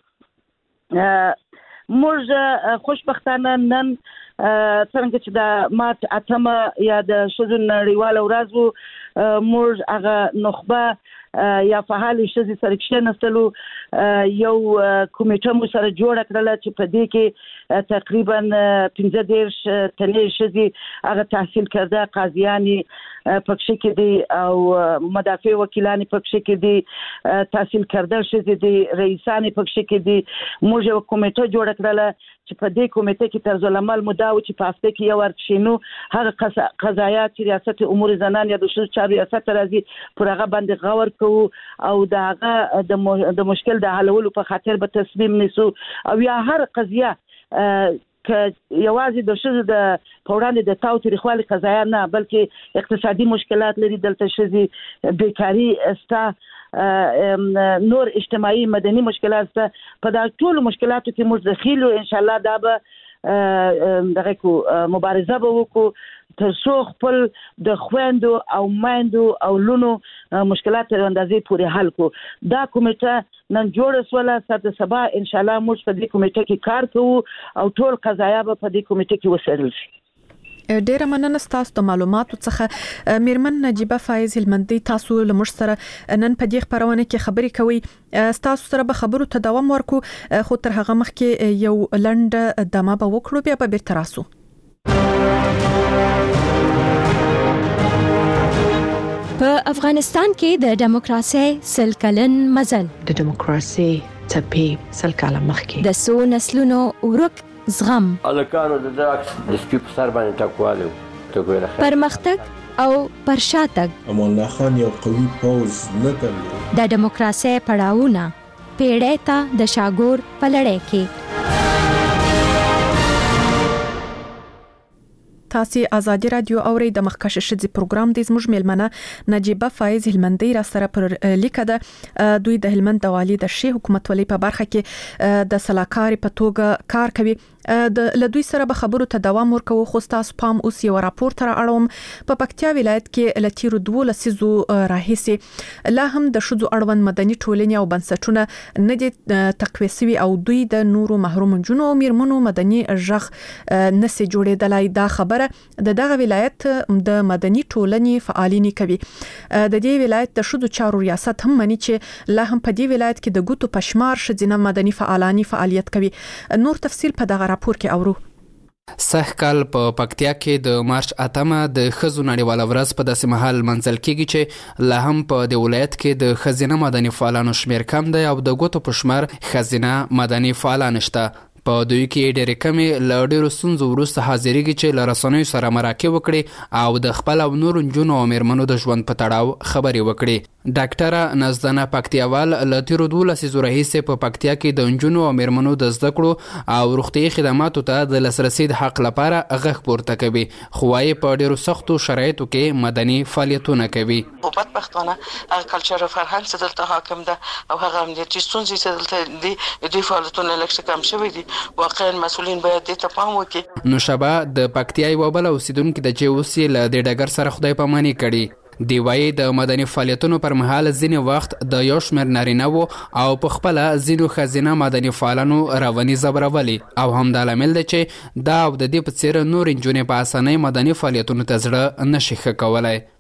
موږ خوشبختانه نن څنګه چې د مارچ اتمه یا د ښځو نړیواله ورځ وو، موږ هغه نخبه یا فعال ښځې سره کښېنستلو، یو کمیټه مو سره جوړه کړله چې په دې کې تقریبا پنځه دېرش تنې ښځې هغه تحصیل کرده قاضیانې پکښې کې دي او مدافع وکیلانې پکښې کې دي، تحصیل کرده ښځې دي، رئیسانې پکښې کې دي. موږ یو کمیټه جوړه کړله چې په دې کمیټه کې طرز العمل مو دا و چې په هفته کې یو وار کښېنو، هغه قضایا چې ریاست امور زنان یا د ښځو چارو ریاست ته راځي پر هغه باندې غور کوو او د هغه د مشکل د حلولو په خاطر به تصمیم نیسو. او یا هر قضیه که یوازې د ښځو د په وړاندې د تاوتریخوالي قضایا نه بلکې اقتصادي مشکلات لري، دلته ښځې بیکاري سته، نور اجتماعي مدني مشکلات سته، په دا ټولو مشکلاتو کې موږ دخیل یو. انشاءالله دا به دغه کو مبارزه به وکړو تر څو خپل د خویندو او میندو او لونو مشکلات تر اندازې پورې حل کړو. دا کمیټه نن جوړه سوله، سر سبا انشاءالله موږ په دې کمیټه کې کار کوو او ټول قضایا به په دې کمیټه کې وڅېړل شي.
ډیره مننه ستاسو د معلوماتو څخه. میرمن نجیبه فایز هلمندي، تاسو له موږ سره نن په دې خبرونه کې خبرې کوي. ستاسو سره به خبرو ته دوام ورکو، خو تر هغه مخکې یو لنډه دمه به وکړو، بیا به بیرته راسو.
په افغانستان کې د دیموکراسي سل کلن مزل،
د دیموکراسي څپې سل کاله مخکې،
د څو نسلونو ورک زغم،
الکانو د داکس د سپي په سر باندې ټکواله ته ګوره
پرمختګ او پرشاتګ.
امان الله خان یو قوي پوځ نه درلود.
د دیموکراسي پړاوونه پیړۍ ته د شاګور په لړۍ کې.
تاسو آزادی رادیو اوري د مخکش شذ پروګرام د زموږ میلمنه نجیبه فایز هلمندي را سره پر لیکه ده. دوی د هلمند د والی د شي حکومت ولې په برخه کې د سلاکاري په توګه کار کوي. د لدوی سره به خبرو ته دوام ورکو، خو تاسو پام اوس یو راپور تر اړوم. په پکتیا ولایت کې لتیرو دوه لسیزو راهیسي لا هم د شذو اړوند مدني ټولنې او بنسټونه نه دي تقویه شوي او دوی د نورو محروم جنونو او میرمنو مدني ژغ نسي جوړېدلای. دا خبره د دغه ولایت د مدني ټولنې فعالین کوي. د دې ولایت د شذو چارو ریاست هم مني چې لا هم په دې ولایت کې د ګوتو پشمار شذینه مدني فعالانی فعالیت کوي. نور تفصیل په دغه راپور کې اورو.
سه کال په پکتیا کې د مارچ اتمه د ښځو نړیواله ورځ په داسې مهال منځل کېږي چې لا هم په دې ولایت کې د ښځینه مدني فعالانو شمیر کم دی او د ګوتو په شمار ښځینه مدني فعالان شته. په دوی کې ډېرې کمې له ډېرو ستونزو وروسته حاضرېږي چې له رسنیو سره مرکې وکړي او د خپل او نورو نجونو او میرمنو د ژوند په تړاو خبرې وکړي. ډاکټره نزدنه پکتیاوال له تیرو دوه لسیزو راهیسې په پکتیا کې د نجونو او میرمنو د زده کړو او روغتیايي خدماتو ته د لاسرسي د حق لپاره غږ پورته کوي، خو وايي په ډېرو سختو شرایطو کې مدني فعالیتونه کوي.
په بدبختانه هغه کلچر او فرهنګ چې دلته حاکم ده او هغه امنیتي ستونزې چې دلته دي، دوی فعالیتونه لږ کم شوي دي. واقعا مسؤلین باید دې ته پام وکړي.
نوشابه د پکتیا یوه بله اوسیدونکې ده چې اوس یې له دې ډګر سره خدای پاماني کړي. دی وایي د مدني فعالیتونو پر مهال ځینې وخت د یو شمېر نارینه وو او په خپله ځینو ښځینه مدني فعالانو رواني ځبرولي او همدا لامل دی چې دا او د دې په څېر نور نجونې په اسانۍ مدني فعالیتونو ته زړه نشي ښه کولی.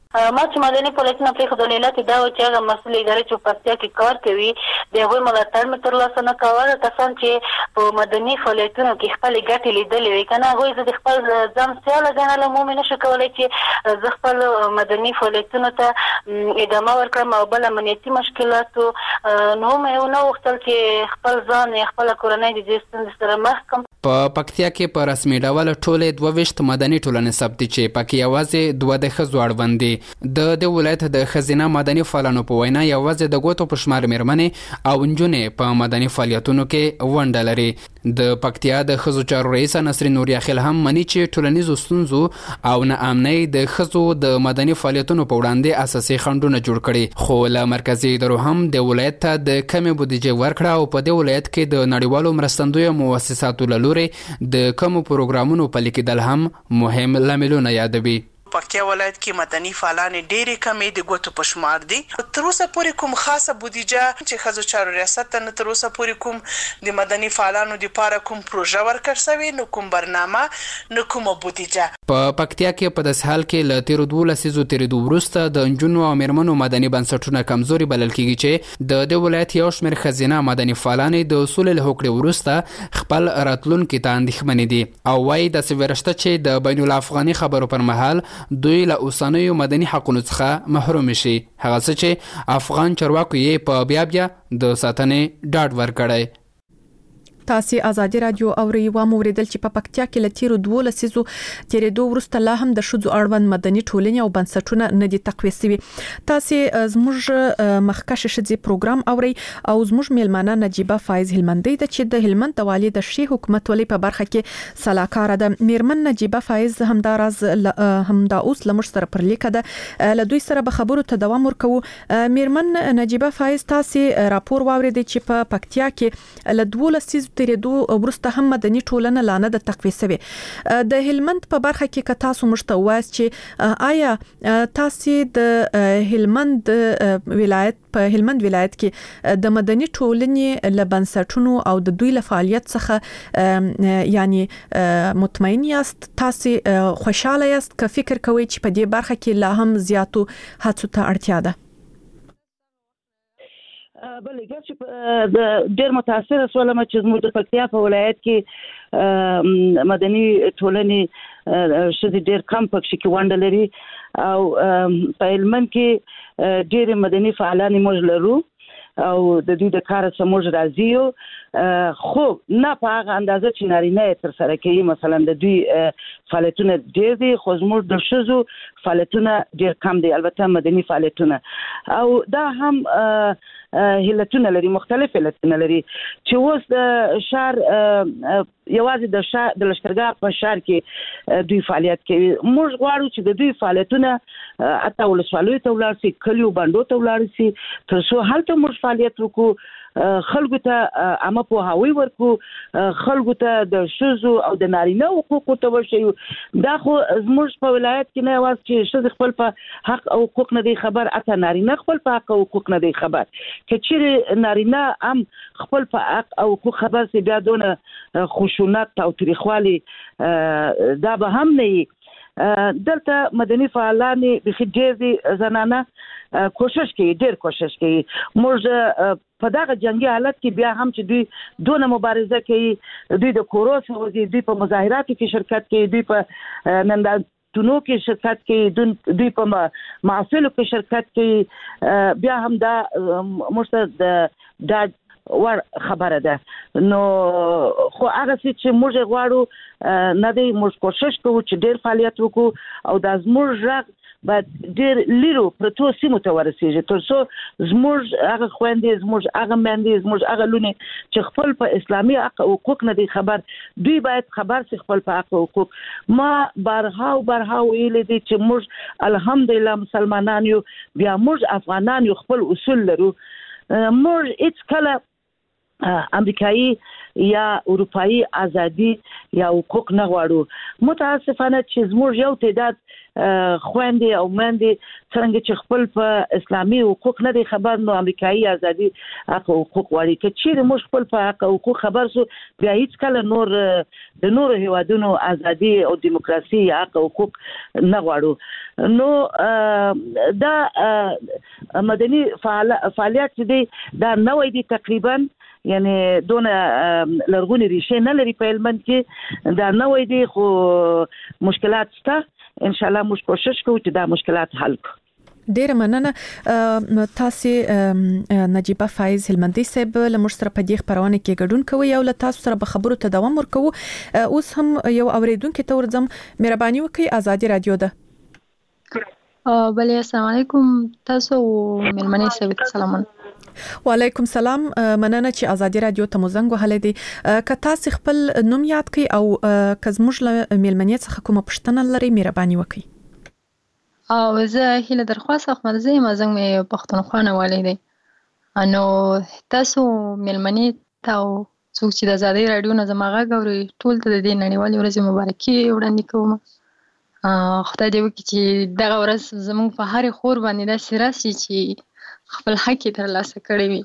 ما چې مدني فعالیتونه پرېښودل علت یې دا و چې هغه مسؤل ادارې چې په پکتیا کې کار کوي د هغوی ملاتړ مې ترلاسه نه کوه. هغه کسان چې په مدني فعالیتونو کې خپلې ګټې لیدلې وي که نه هغوی زه د خپل ځان سیاله ګڼلم مومې نه شو کولی چې زه خپل مدني فعالیتونو ته ادامه ورکړم او بل امنیتي مشکلاتو نو مې ونه غوښتل چې خپل ځان یا خپله کورنۍ د دې ستونزې سره مخ کړم.
په پکتیا کې په رسمي ډول ټولې دوه ویشت مدني ټولنې ثبت دي چې پکې یوازې دوه د ښځو اړوند دي. د دې ولایت د ښځینه مدني فعالانو په وینا یوازې د ګوتو په شمار مېرمنې او نجونې په مدني فعالیتونو کې ونډه لري. د پکتیا د ښځو چارو رئیسه نسرین نوریاخیل هم مني چې ټولنیزو ستونزو او ناامنۍ د ښځو د مدني فعالیتونو په وړاندې اساسي خنډونه جوړ کړي. خو له مرکزي ادارو هم د ولایت ته د کمې بودیجې ورکړه او په دې ولایت کې د نړیوالو مرستندویو مؤسساتو له لورې د کمو پروګرامونو پلي کېدل هم مهم لاملونه یادوي.
پکتیا ولایت کې مدني فعالان ډېرې کمې د ګوتو په شمار دي. تر اوسه پورې کوم خاصه بودیجه چې ښځو چارو ریاست ته نه تر اوسه پورې کوم د مدني فعالانو دپاره کوم پروژه ورکړ سوې نه کوم برنامه نه کومه بودیجه. په پکتیا کې په داسې حال کې له تېرو دوو لسیزو تېرېدو وروسته د نجونو او مېرمنو مدني بنسټونه کمزوري بلل کېږي چې د دې ولایت یو شمېر ښځینه مدني فعالانې د سولې له هوکړې وروسته خپل راتلونکي ته اندېښمنې دي او وایي داسې ویره شته چې د بین الافغاني خبرو پر مهال دوی له اوسنیو مدني حقونو څخه محروم شي. هغه څه چې افغان چارواکو یې په بیا بیا د ساتنې ډاډ ورکړی.
تاسو ازادي رادیو اوري و موریدل چې په پکتیا کې لتیرو دوه لسیزو تیرېدو وروسته لا هم د شذو اړوند مدني ټولنې او بنسټونه نه دي تقویه شوي. تاسو زموږ مخکښ شذي پروګرام اوري او زموږ میلمانه نجيبه فایز هلمندي د چې د هلمند د والي د شي حکومت ولې په برخه کې صلاحکار ده. میرمن نجيبه فایز همداراز همدا اوس لمر سره پر لیکه ده له دوی سره به خبرو ته دوام ورکو. میرمن نجيبه فایز تاسو راپور واورید چې په پکتیا کې له دوه لسیزو تیرېدو وروسته هم مدني ټولنه لا نه د تقویه شوې. د هلمند په برخه کې که تاسو موږ ته ووایاست چې آیا تاسو د هلمند ولایت په هلمند ولایت کې د مدني ټولنې له بنسټونو او د دوی له فعالیت څخه یعنی مطمئن یاست؟ تاسو خوشاله یاست که فکر کوئ چې په دې برخه کې لا هم زیاتو هڅو ته اړتیا ده؟
بلې ګرچې د ډېر متاثره شولم چې زموږ د پکتیا په ولایت کې مدني ټولنې ښځې ډېر کم پکې کې ونډه لري او په هلمند کې ډېرې مدني فعالانې موږ لرو او د دوی د کار څخه موږ راضي یو، خو نه په هغه اندازه چې نارینه یې ترسره کوي. مثلا د دوی فعالیتونه ډېر دي خو زموږ د ښځو فعالیتونه ډېر کم دي، البته مدني فعالیتونه. او دا هم هلتونه لري، مختلف هلتونه لري چې اوس د شهر یوازې د شهر د لښکرګاه په شهر کې دوی فعالیت کوي. موږ غواړو چې د دوی فعالیتونه حتی ولسوالیو ته ولاړ سي، کلیو بانډو ته ولاړ سي، تر څو هلته موږ فعالیت وکړو، خلکو ته عامه پوهاوی ورکړو، خلکو ته د ښځو او د نارینه حقوقو ته وښیو. دا خو زموږ په ولایت کې نه یوازې چې ښځې خپل په حق او حقوق نه دی خبر، حتی نارینه خپل په حق او حقوق نه دی خبر. که چیرې نارینه هم خپل په حق او حقوق خبر سي بیا دونه خشونت او تریخوالي دا به هم نه وي. دلته مدني فعالانې بخي ډېر دي، زنانه کوشش کوي، ډېر کوشش کوي. موږ په دغه جنگي حالت کې بیا هم چې دوی دونه مبارزه کوي، دوی د کورو څخه وځي، دوی په مظاهراتو کې شرکت کوي، دوی په نندارتونو کې شرکت کوي، دوی په محافلو کې شرکت کوي، بیا هم دا موږ ته دا ور خبره ده. نو خو هغه چې موږ غواړو نه دی، موږ کوشش کوو چې ډېر فعالیت وکړو او دا زموږ غږ باید ډېر لیرو پرتو سیمو ته ورسېږي، تر څو زموږ هغه خویندې، زموږ هغه میندې، زموږ هغه لونې چې خپل په اسلامي حق او حقوق نه دي خبر، دوی باید خبر سي خپل په حق او حقوق. ما بارها او بارها ویلي دي چې موږ الحمدلله مسلمانان یو، بیا موږ افغانان یو، خپل اصول لرو. موږ هیڅ کله امریکایي یا اروپایي ازادي یا حقوق نه غواړو. متاسفانه چې زموږ یو تعداد خويندې او مندې څنګه چې خپل په اسلامي حقوق نه دي خبر نو امریکایي ازادي حق حقوق وړي کې چې موږ خپل په حق حقوق خبر سو بیا هیڅ کله نور د نور هیوادونو ازادي او دیموکراسي حق حقوق نه غواړو. نو دا مدني فعالیت دي دا نوې دي تقریبا یعنی دون لرغونی ریشه نه لري په هلمند کې دا نوې دي خو مشکلات شته ان شاء الله موږ کوشش کوو چې دا مشکلات حل کړو.
ډیره مننه تاسو نجيبه فایز هلمندي صاحب لمر سره په دې خبرونه کې ګډون کوي او له تاسو سره به خبرو ته دوام ورکوو. اوس هم یو اوریدونکو ته ورځم مهرباني وکړئ ازادي رادیو ده.
بله السلام علیکم تاسو ملمنې صاحب سلامونه.
وعلیکم سلام مننه چې ازادي رادیو ته مزنګ وهلې دي که تاسو خپل نوم یاد کړئ او که زموږ له ملمنې څخه کومه پوښتنه لرئ مهرباني وکړئ.
او زه هیله درخواست اخمر زه مزنګ مې پښتونخوا نه والي دي انو تاسو ملمنې ته څوک چې د ازادي رادیو نه زما غږ اوري ټول ته د دې نړیوالې ورځې مبارکي وړاندې کوم. خدای دې وکړي چې دغه ورځ زموږ په هر خور باندې داسې راشي چې خپل حق تر لاسه کړی وي.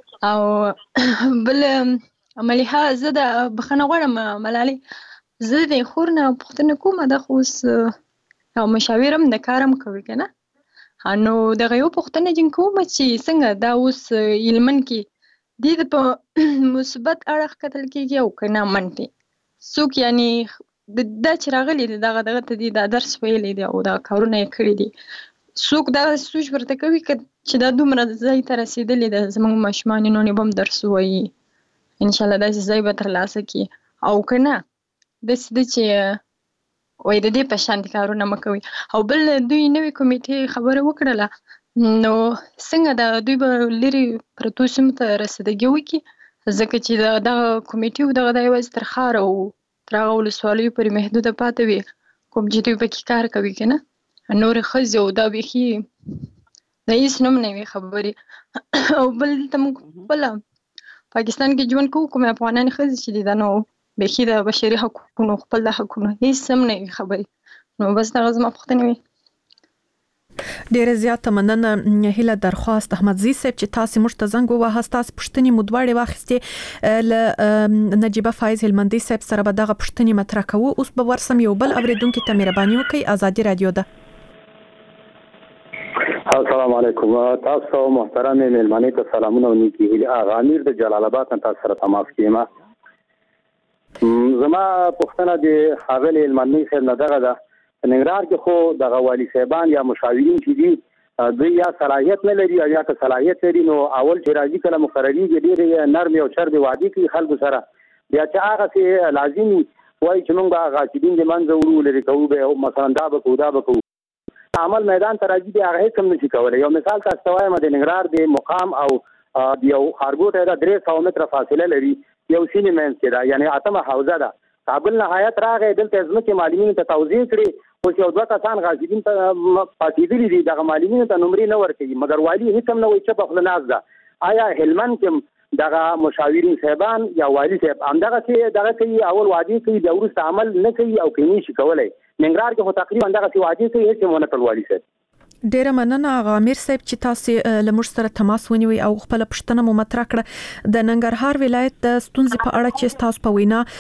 او بل عملیها زه د بخنه غواړم ملالۍ زه د خور نه پوښتنه کوم د خوس او مشاورم د کارم کوي کنه انو دغه یو پوښتنه جن کوم چې څنګه دا اوس علمن کې د په مثبت اړخ کتل کېږي او کنه منټي څوک یعنی د د چراغلي دغه دغه ته د درس ویلې دی او دا کارونه یې کړی دي څوک دا سوچ ورته کوي چې دا دومره ځای ته رسیدلې ده زموږ ماشومان نو نه بم درس وایي ان شاء الله داسې ځای به ترلاسه کړي او که نه داسې ده چې وایي د دې په شانتې کارونه مه کوي. او بل دوی نوې کمیټې خبره وکړله نو څنګه د دوی به لرې پرتو سیمو ته رسیدګي وکړي ځکه چې دغه کمیټې دغه د یوازې تر ښار او تر هغه ولسوالیو پورې محدوده پاتې وي کوم چې دوی پکې کار کوي که نه نور ښځې او دا بیخي د هېڅ نوم نه وي خبرې. او بل دلته موږ خپله پاکستان کې ژوند کوو کومې افغانانې ښځې چې دي دا نو بیخي د بشري حقوقونو خپل د حقونو هېڅ هم نه وي خبرې نو بس دغه زما پوښتنې وي.
ډیره زیاته مننه هیله درخواست احمدزي صاحب چې تاسو موږ ته زنګ ووهاست تاسو پوښتنې مو دواړې واخیستې ل نجيبه فایز هلمندي صاحب سره به دغه پوښتنې مطرح کوو. اوس به ورسم یو بل اوریدونکو ته مهرباني وکړئ ازادي رادیو ده.
السلام علیکم تاسو محترم مهمانې ته سلامونه او نیکی هیله اغا امیر د جلال آباد ته تاسو سره تماس کیما. زما پوښتنه د حاغل هلمندي صاحب نه دغه ده ننګرهار کې خو د غوالي صاحبان یا مشاورین چې دي دوی یا صلاحیت نه لري یا که صلاحیت لري نو اول چې راځي کله مقرریږي ډېرې نرم او چرب وعدې کوي خلکو سره بیا چې هغه چې لازمي وایي چې موږ به غاصبین د منځه وړو لرې کوو به مثلا دا به کوو دا به کوو عمل میدان ته راځي دی هغه هیڅ هم نشي کولی. یو مثال تاسو ته وایم د ننګرهار د مقام او د یو ښارګوټی ده درې سوه متره فاصله لري یو سیمې منځ کې ده یعنې اتمه حوزه ده. کابل نهایت راغی دلته ځمکې معلمینو ته توزیع کړې اوس یو دوه کسان غاصبین ته پاتېدلي دي دغه معلمینو ته نمرې نه ورکوي مګر والي هیڅ هم نه وایي چپ خوله ناست ده. آیا هلمند کې دغه مشاورین صاحبان یا والي صاحب همدغسې دغه کوي اول وعدې کوي بیا وروسته عمل نه کوي او کوي نشي کولی؟ ننګرهار کې خو تقریبا دغسې وعدې کوي هېڅ یې ونه کړل والي صاحب.
ډیره مننه آغا امیر صاحب چې تاسو لمر سره تماس ونیوي او خپل پښتنه مو مطرح کړه د ننګرهار ولایت د ستونزې په اړه چې تاسو په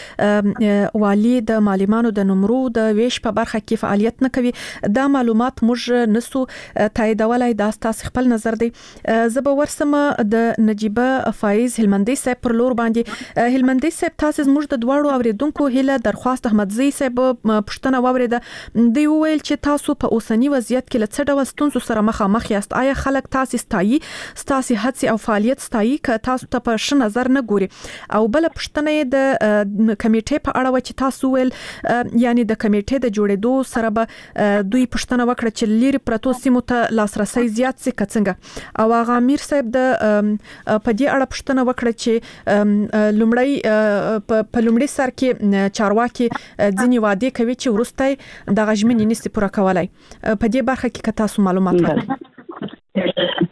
وینا والی د معلمانو د نمرو د ویش په برخه کې فعالیت نه کوي دا معلومات موږ نسو تاییدولای دا تاسو خپل نظر دی. زه به ورسم د نجيبه فایز هلمندي صاحب پر لور باندې هلمندي صاحب تاسو موږ د دواړو اوریدونکو هیله درخواست احمدزي صاحب پښتنه واوریده دی ویل چې تاسو په اوسنی وضعیت کې لڅ ډول ستونزو سره مخامخ یاست آیا خلک تاسو ستایي ستاسو هڅې او فعالیت ستایي که تاسو ته په ش نظر نه ګوري؟ او بل پښتنه د کمیټې په اړه و چې تاسو ول یعنی د کمیټې د جوړېدو سره به دوی پښتنه وکړه چې لري پرتو سیمو ته لاسرسي زیات سي کڅنګ او هغه امیر صاحب د په دې اړه پښتنه وکړه چې لومړی په لومړي سر کې چارواکي ځینی وعده کوي چې ورسته د غژمنې نسي پوره کولای په دې برخه کې که تاسو معلومات راکړئ.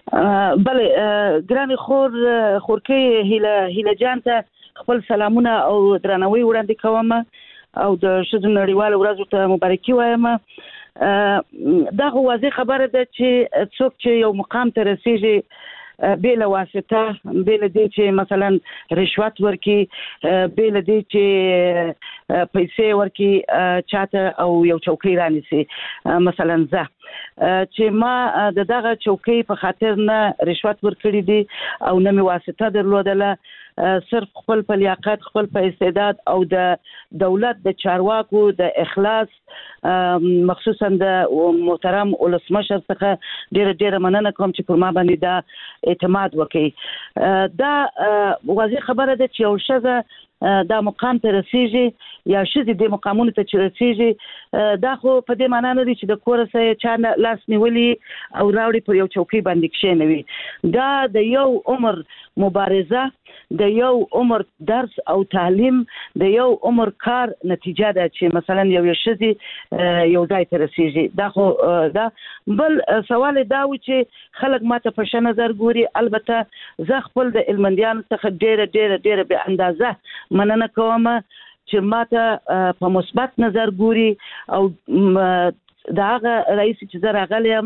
بله ګرانې خور خورکۍ هیله هیله جان ته خپل سلامونه او درناوی وړاندې کوم او د ښځو نړیواله ورځ ته مبارکي وایم. دا واضح خبره ده چې څوک چې یو مقام ته رسیږي بلا واسطه بلا دې چې مثلا رشوت ورکي بلا دې چې پیسې ورکي چاته او یو چوکۍ رانیسي مثلا زه چې ما د دغه چوکۍ په خاطر نه رشوت ورکړي دي او نه می واسطه درلودله صرف خپل په لیاقت خپل په استعداد او د دولت د چارواکو د اخلاص مخصوصا د محترم ولسمشر څخه ډېر ډېر مننه کوم چې پر ما باندې دا اعتماد وکړي دا واضح خبره ده چې یو ښځه دا مقام ته رسیږي یا ښځې د مقامونو ته چې رسیږي دا خو په دې معنا نه دي چې د کوره سره چا لاس نیولي او راوړي پر یو چوکۍ باندې کښېنوي دا د یو عمر مبارزه د یو عمر درس او تعلیم د یو عمر کار نتیجه ده چې مثلا یو ښځې یو ځای ته رسیږي دا خو دا بل سوال دا و چې خلک ماته په ښه نظر ګوري البته زه خپل د علمندیانو څخه ډېره ډېره ډېره بې اندازه مننه کوم چې ماته په مثبت نظر ګوري او دا هغه رئیس چې زه راغلی یم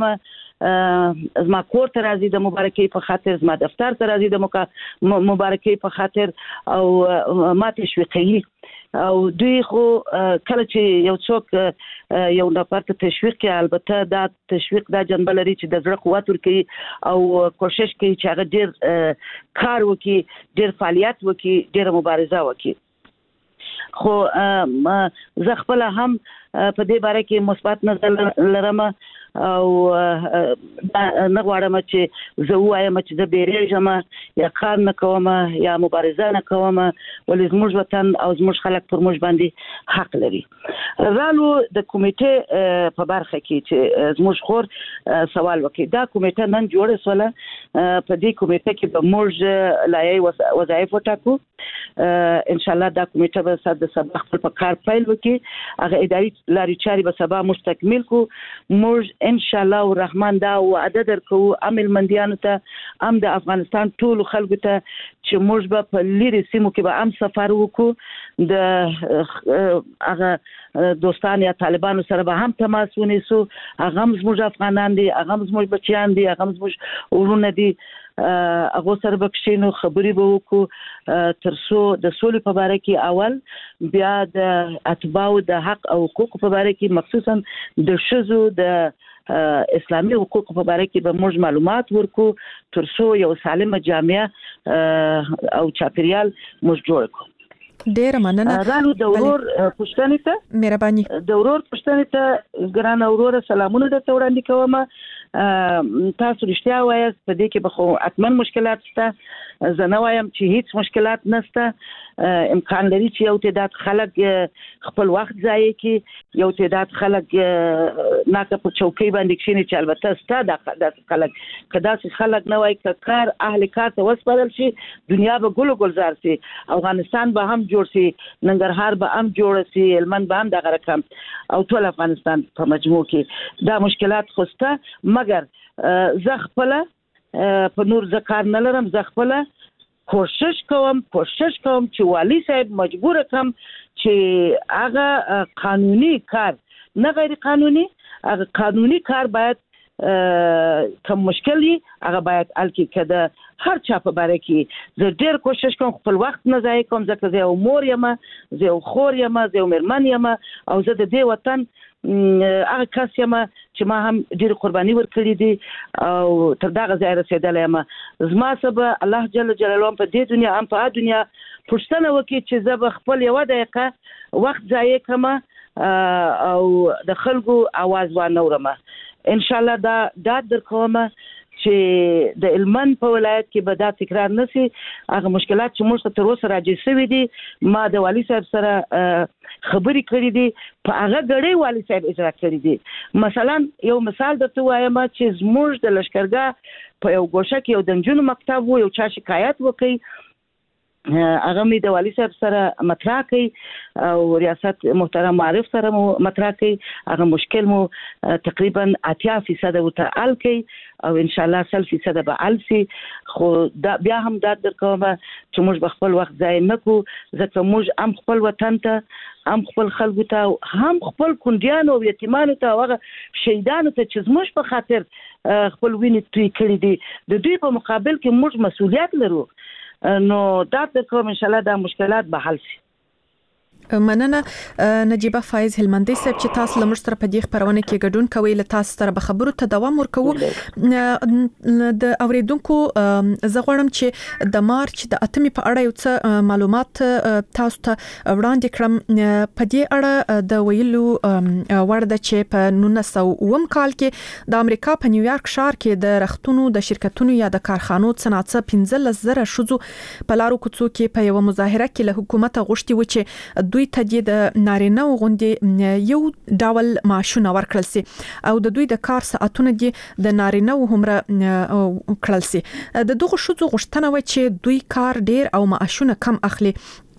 زما کور ته راځي د مبارکۍ په خاطر زما دفتر ته راځي د مبارکۍ په خاطر او ما تشویقوي او دوی خو کله چې یو څوک یو نفر ته تشویق کوي البته دا تشویق دا جنبه لري چې د زړه قوت ورکوي او کوشش کوي چې هغه ډېر کار وکړي ډېر فعالیت وکړي ډېره مبارزه وکړي خو زه خپل هم په دې باره کې مثبت نظر لرم او نه غواړم چې زه وایم چې زه بیریږم یا کار نه کوم یا مبارزه نه کوم ولې زموږ وطن او زموږ خلک پر موږ باندې حق لري رالو د کمیټې په برخه کې چې زموږ خور سوال وکړي دا کمیټه نن جوړه سوله په دې کمیټه کې به موږ لایحې وظایف وټاکو ان شاء الله دا کمیټه به صد سبا خپل په کار پیل وکړي هغه اداري لارې چارې به سبا مستکمل کو موږ ان شاء الله الرحمن دا وعده درکو عمل مندیانو ته ام د افغانستان ټول خلکو ته چې موږ به په لری سیمو کې به ام سفر وکړو د هغه دوستان یا طالبانو سره به هم تماس ونیسو هغه زموږ افغانان دي هغه زموږ بچیان دي هغه زموږ ورونه دي هغه سره به کښینو خبرې به وکړو تر څو د سولې په باره کې اول بیا د اتباعو د حق او حقوقو په باره کې مخصوصا د ښځو د اسلامي حقوقو په باره کې به موږ معلومات ورکو تر څو یو سالمه جامعه او چاپیریال موږ جوړ کړو
ډېر مننه
رالو د ورور پښتنې ته
مهرباني
د ورور پښتنې ته ګران اورور سلامونه درته وړاندې کوم تاسو رښتیا وایاست په دې کې به خو حتمن مشکلات شته زه نه وایم چې هیڅ مشکلات نشته امکان لري چې یو تعداد خلک خپل وخت ضایع کړي یو تعداد خلک ناکه په چوکۍ باندې کښیني چې البته ستا داسې خلک که داسې خلک نه وای که کار اهل کار ته وسپارل شي دنیا به ګل و ګلزار شي افغانستان به هم جوړ شي ننګرهار به هم جوړ شي هلمند به هم دغه رقم او ټول افغانستان په مجموع کې دا مشکلات خو شته مګر زه خپله په نور زه کار نه لرم زه خپله کوشش کوم کوشش کوم چې والي صاحب مجبور کم چې هغه قانوني کار نه غیر قانوني هغه قانوني کار باید کوم مشکل وي هغه باید حل کړي که د هر چا په باره کې زه ډېر کوشش کوم خپل وخت نه ضایع کوم ځکه زه یو مور یم زه یو خور یم زه یو مېرمن یم او زه د دې وطن هغه کس یم چې ما هم ډېرې قرباني ورکړي دي او تر دغه ځای رسېدلی یم زما څه به الله جل جلاله په دې دنیا هم په هغه دنیا پوښتنه وکړي چې زه به خپل یوه دقیقه وخت ضایع کړم او د خلکو اواز وانه ان شاء الله دا ډاډ درکوم چې د هلمند په ولایت کې به دا تکرار نشي هغه مشکلات چې موږ ته تر اوسه راجع شوي دي ما د والي صاحب سره خبرې کړې دي په هغه ګړۍ والي صاحب اجرا کړي دي مثلا یو مثال درته وایم چې زموږ د لښکرګاه په یو ګوشه کې یو د نجونو مکتب و یو چا شکایت وکړي هغه مې د والي صاحب سره مطرح کړي او ریاست محترم معرف سره مطرح کړي. هغه مشکل مو تقریبا اتیا فیصد ورته حل کړي او ان شاء الله سل فیصد به حل شي. خو دا بیا هم دا درکوم چې موږ خپل وخت ضایع نه کړو، ځکه موږ هم خپل وطن ته هم خپل خلکو ته هم خپل کونډیانو او یتیمانو ته هغه شهیدانو ته چې زموږ په خاطر خپل وینې توی کړي دي، د دوی په مقابل کې موږ مسؤلیت لرو. نو دا د کوم ان شاء الله دا مشکلات به حل شي.
مننه نجيبه فایز هلمندي صاحب چې تاسو لمر سره په دې خبرونه کې ګډون کوي. له تاسو سره به خبرو ته دوام ورکوو. د اوریدونکو زه غواړم چې د مارچ د اتمې په اړه یو څه معلومات تاسو ته وړاندې کړم. په دې اړه د ویلو وړ ده چې په نولس سوه اووم کال کې د امریکا په نیویارک ښار کې د رختونو د شرکتونو یا د کارخانو صنعت پنځلس زره ښځو په لارو کوڅو کې په یو مظاهره کې له حکومت غوښتي و چې دوی ته د نارینه غوندې یو ډول معاشونه ورکړل سي او د دوی د کار ساعتونه د نارینه همره کړل سي. د دغه ښځو غوښتنه و چې دوی کار ډیر او معاشونه کم اخلي،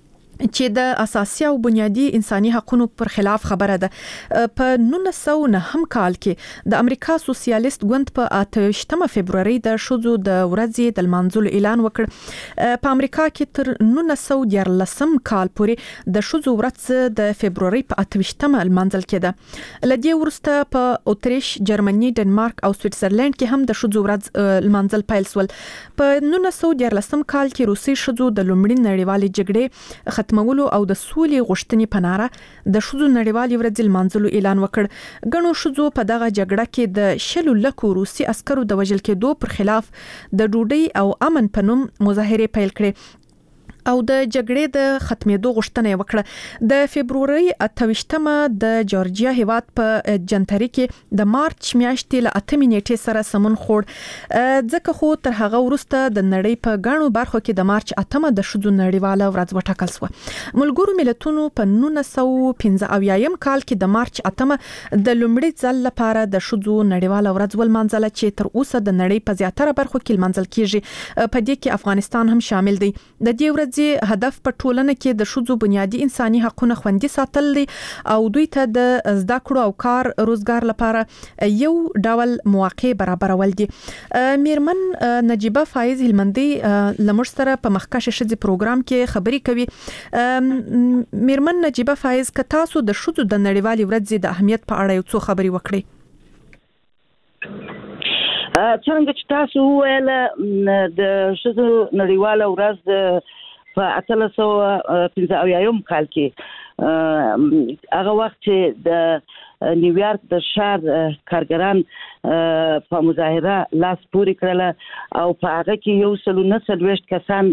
چې د اساسي او بنیادی انساني حقوقو پر خلاف خبره ده. په نولس سوه نهم کال کې د امریکا سوسیالیست ګوند په اته ویشتمه فبروري د ښځو د ورځې د لمانځلو اعلان وکړ. په امریکا کې تر نولس سوه دیارلسم کال پورې د ښځو ورځ د فبروري په اته ویشتمه لمانځل کېده. لدې وروسته په اتریش، جرمني، ډنمارک او سویټزرلند کې هم د ښځو ورځ لمانځل پیل شول. په نولس سوه دیارلسم کال کې روسي ښځو د لومړۍ نړیوالې جګړې ختمولو او د سولې غوښتنې په ناره د ښځو نړیوالې ورځې لمانځلو اعلان وکړ. ګڼو ښځو په دغه جګړه کې د شلو لکو روسي عسکرو د وژل کېدو پر خلاف د ډوډۍ او امن په نوم مظاهره پیل کړې او د جګړې د ختمېدو غوښتنه وکړه. د فبروري اته ویشتمه د جورجیا هیواد په جنتري کې د مارچ میاشتې له اتمې نیټې سره سمون خوړ، ځکه خو تر هغه وروسته د نړۍ په ګڼو برخو کې د مارچ اتمه د ښځو نړیواله ورځ وټاکل شوه. ملګرو ملتونو په نولس سوه پنځه اویایم کال کې د مارچ اتمه د لومړي ځل لپاره د ښځو نړیواله ورځ ولمانځله چې تر اوسه د نړۍ په زیاتره برخو کې لمانځل کیږي. په دې کې افغانستان هم شامل دی. د دې ورځ هدف په ټولنه کې د ښځو بنیادی انساني حقوقونه خوندي ساتل دي او دوی ته د زده کړو او کار روزګار لپاره یو ډول مواقع برابرول دي. میرمن نجيبه فایز هلمندي لمر سره په مخکشه ښځې پروګرام کې خبري کوي. میرمن نجيبه فایز، که تاسو د ښځو د نړیوالې ورځې د اهمیت په اړه یو څه خبري وکړئ.
څنګه چې تاسو وویل د ښځو نړیواله ورځ په اتلس سوه پنځه اویایم کال کې هغه وخت چې د نیویارک د ښار کارګران په مظاهره لاس پورې کړله او په هغه کې یو سل نه څلوېښت کسان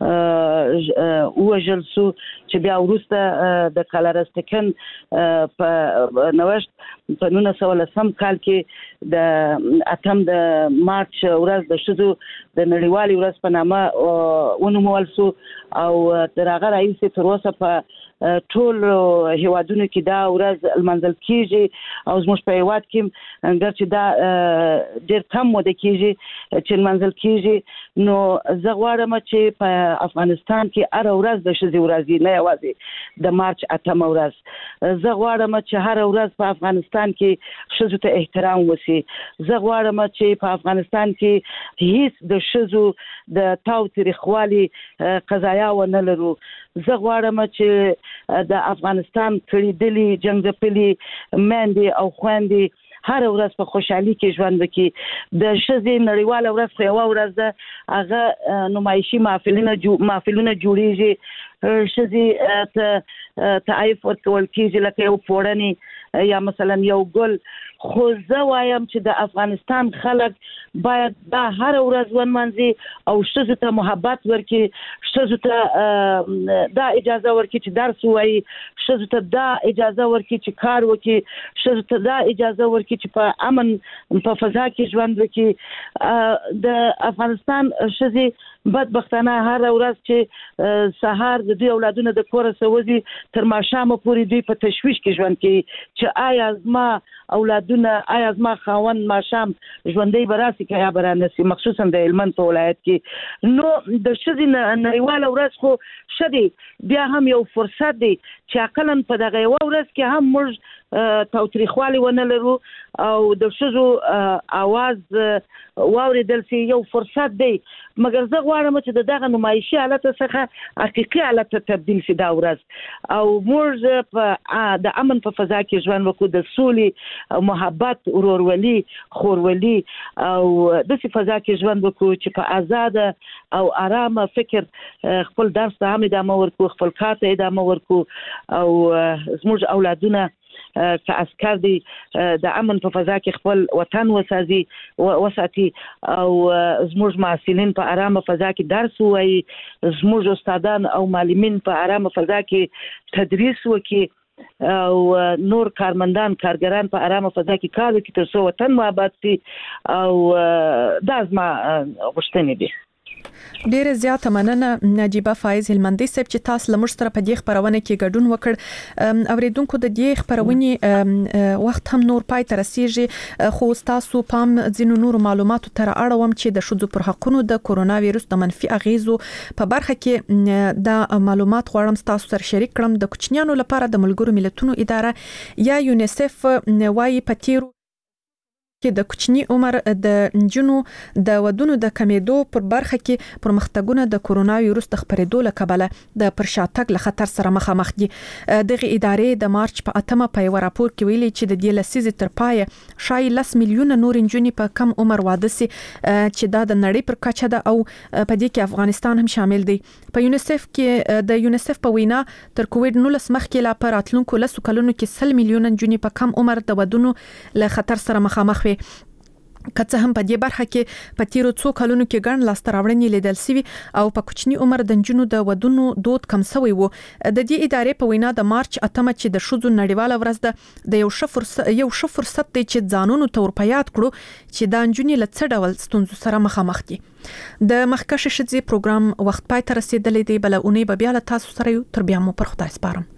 ووژل شو، چې بیا وروسته د کالارستکن په نوښت په نولس سوه لسم کال کې د اتم د مارچ ورځ د ښځو د نړیوالې ورځ په نامه ونومول شو او تر هغه راهیسې تر اوسه په ټول هیوادونو کې دا ورځ لمانځل کیږي او زموږ په هیواد کې اگر چې دا ډېر کم موده کیږي چې لمانځل کیږي. نو زه غواړم چې په افغانستان کې هر ورځ د ښځې ورځ نه یوازې د مارچ اتمه ورځ، زه غواړم چې هر ورځ په افغانستان کې ښځو ته احترام وشي. زه غواړم چې په افغانستان کې هیڅ د ښځو د تاو تاریخوالي قضایا ونه لرو. زه غواړم چې د افغانستان کړيدلي جنګځپلي میندې او خويندې هر ورځ په خوشحالي کې ژوند وکړي. د ښځې نړیواله ورځ خو یوه ورځ ده، هغه نمایشي محفلونه محفلونه جوړیږي، ښځې ته تعریف ورکول کیږي لکه یو پوړنی یا مثلا یو ګل. خو زه وایم چې د افغانستان خلک باید دا هر ورځ ونمانځي او ښځو ته محبت ورکړي، ښځو ته دا اجازه ورکړي چې درس ووایي، ښځو ته دا اجازه ورکړي چې کار وکړي، ښځو ته دا اجازه ورکړي چې په امن په فضا کې ژوند وکړي. د افغانستان ښځې بدبختانه هر ورځ چې سهار د دوی اولادونه د کوره سوځي تر ماښامه پورې دوی په تشویش کې ژوند کوي چې آیا زما اولادونه اولادونه آیا زما خاوند ماشام ژوندۍ براسي که یا برانسي مخصوصا د هلمند په ولایت کې نو د ښځې نړیواله ورځ خو ښه دی بیا هم یو فرصت دی چې عقلا په دغه یوه ورځ کې هم موږ تاوتریخوالی ونه لرو او د ښځو اواز واورېدل سي یو فرصت دی مګر زه غواړم چې د دغه نمایشي حالت څخه حقیقي حالت ته تبدیل شي دا ورځ او موږ په د امن په فضا کې ژوند وکړو د سولې محبت ورورولي خورولي او داسې فضا کې ژوند وکړو چې په آزاده او آرامه فکر خپل درس ته هم ادامه ورکړو خپل کار ته ادامه ورکړو او زموږ اولادونه که عسكر دي د امن په فضا کې خپل وطن وسازي وساتي او زموږ معلمین په آرامه فضا کې درس وایي زموږ استادان او معلمین په آرامه فضا کې تدریس وکړي او نور کارمندان کارګران په آرامه فضا کې کار وکړي تر څو وطن مو آباد شي او دا زما غوښتنې دي.
ډیره زیاته مننه نجیبه فایز هلمندي صاحب چې تاسو لمر سره په دې خبرونه کې ګډون وکړ اوریدونکو د دې خبرونه وخت هم نور پای ته رسیږي خو تاسو پام ځینو نور معلوماتو تر اړوم چې د شذو پر حقونو د کورونا وایروس د منفي اغیزو په برخه کې د معلومات غواړم تاسو سره شریک کړم د کوچنیانو لپاره د ملګرو ملتونو اداره یا یونیسف وايي پتیرو کې د کوچنی عمر د جنو د ودونو د کمیدو پر برخه کې پرمختګونه د کورونا وایروس د خپرېدو له کبله د پرشاتګ له خطر سره مخامخ دي. دغه ادارې د مارچ په اتمه په یو راپور کې ویلي چې د دې لسیزې تر پای شای لس میلیونه نور انجونی په کم عمر واده سي چې دا د نړۍ پر کچه ده او په دې کې افغانستان هم شامل دی. په یونیسف کې د یونیسف په وینا تر کووډ نولس مخکې لا پر راتلونکو لسو کلونو کې سل میلیونه انجونی په کم عمر د ودونو له خطر سره مخامخ وي. که څه هم په دې برخه کې په تیرو څو کلونو کې ګڼ لاسته راوړنې لیدل شوي او په کوچني عمر د نجونو د ودونو دود کم شوی وو. د دې ادارې په وینا د مارچ اتمه چې د ښځو نړیواله ورځ ده د یو ښه فرصت یو ښه فرصت دی چې ځانونو ته ور په یاد کړو چې دا نجونې له څه ډول ستونزو سره مخامخ دي. د مخکښ ښځې پروګرام وخت پای ته رسیدلی دی بل اونۍ به بیا له تاسو سره یو تر بیا مو پر خدای سپارم.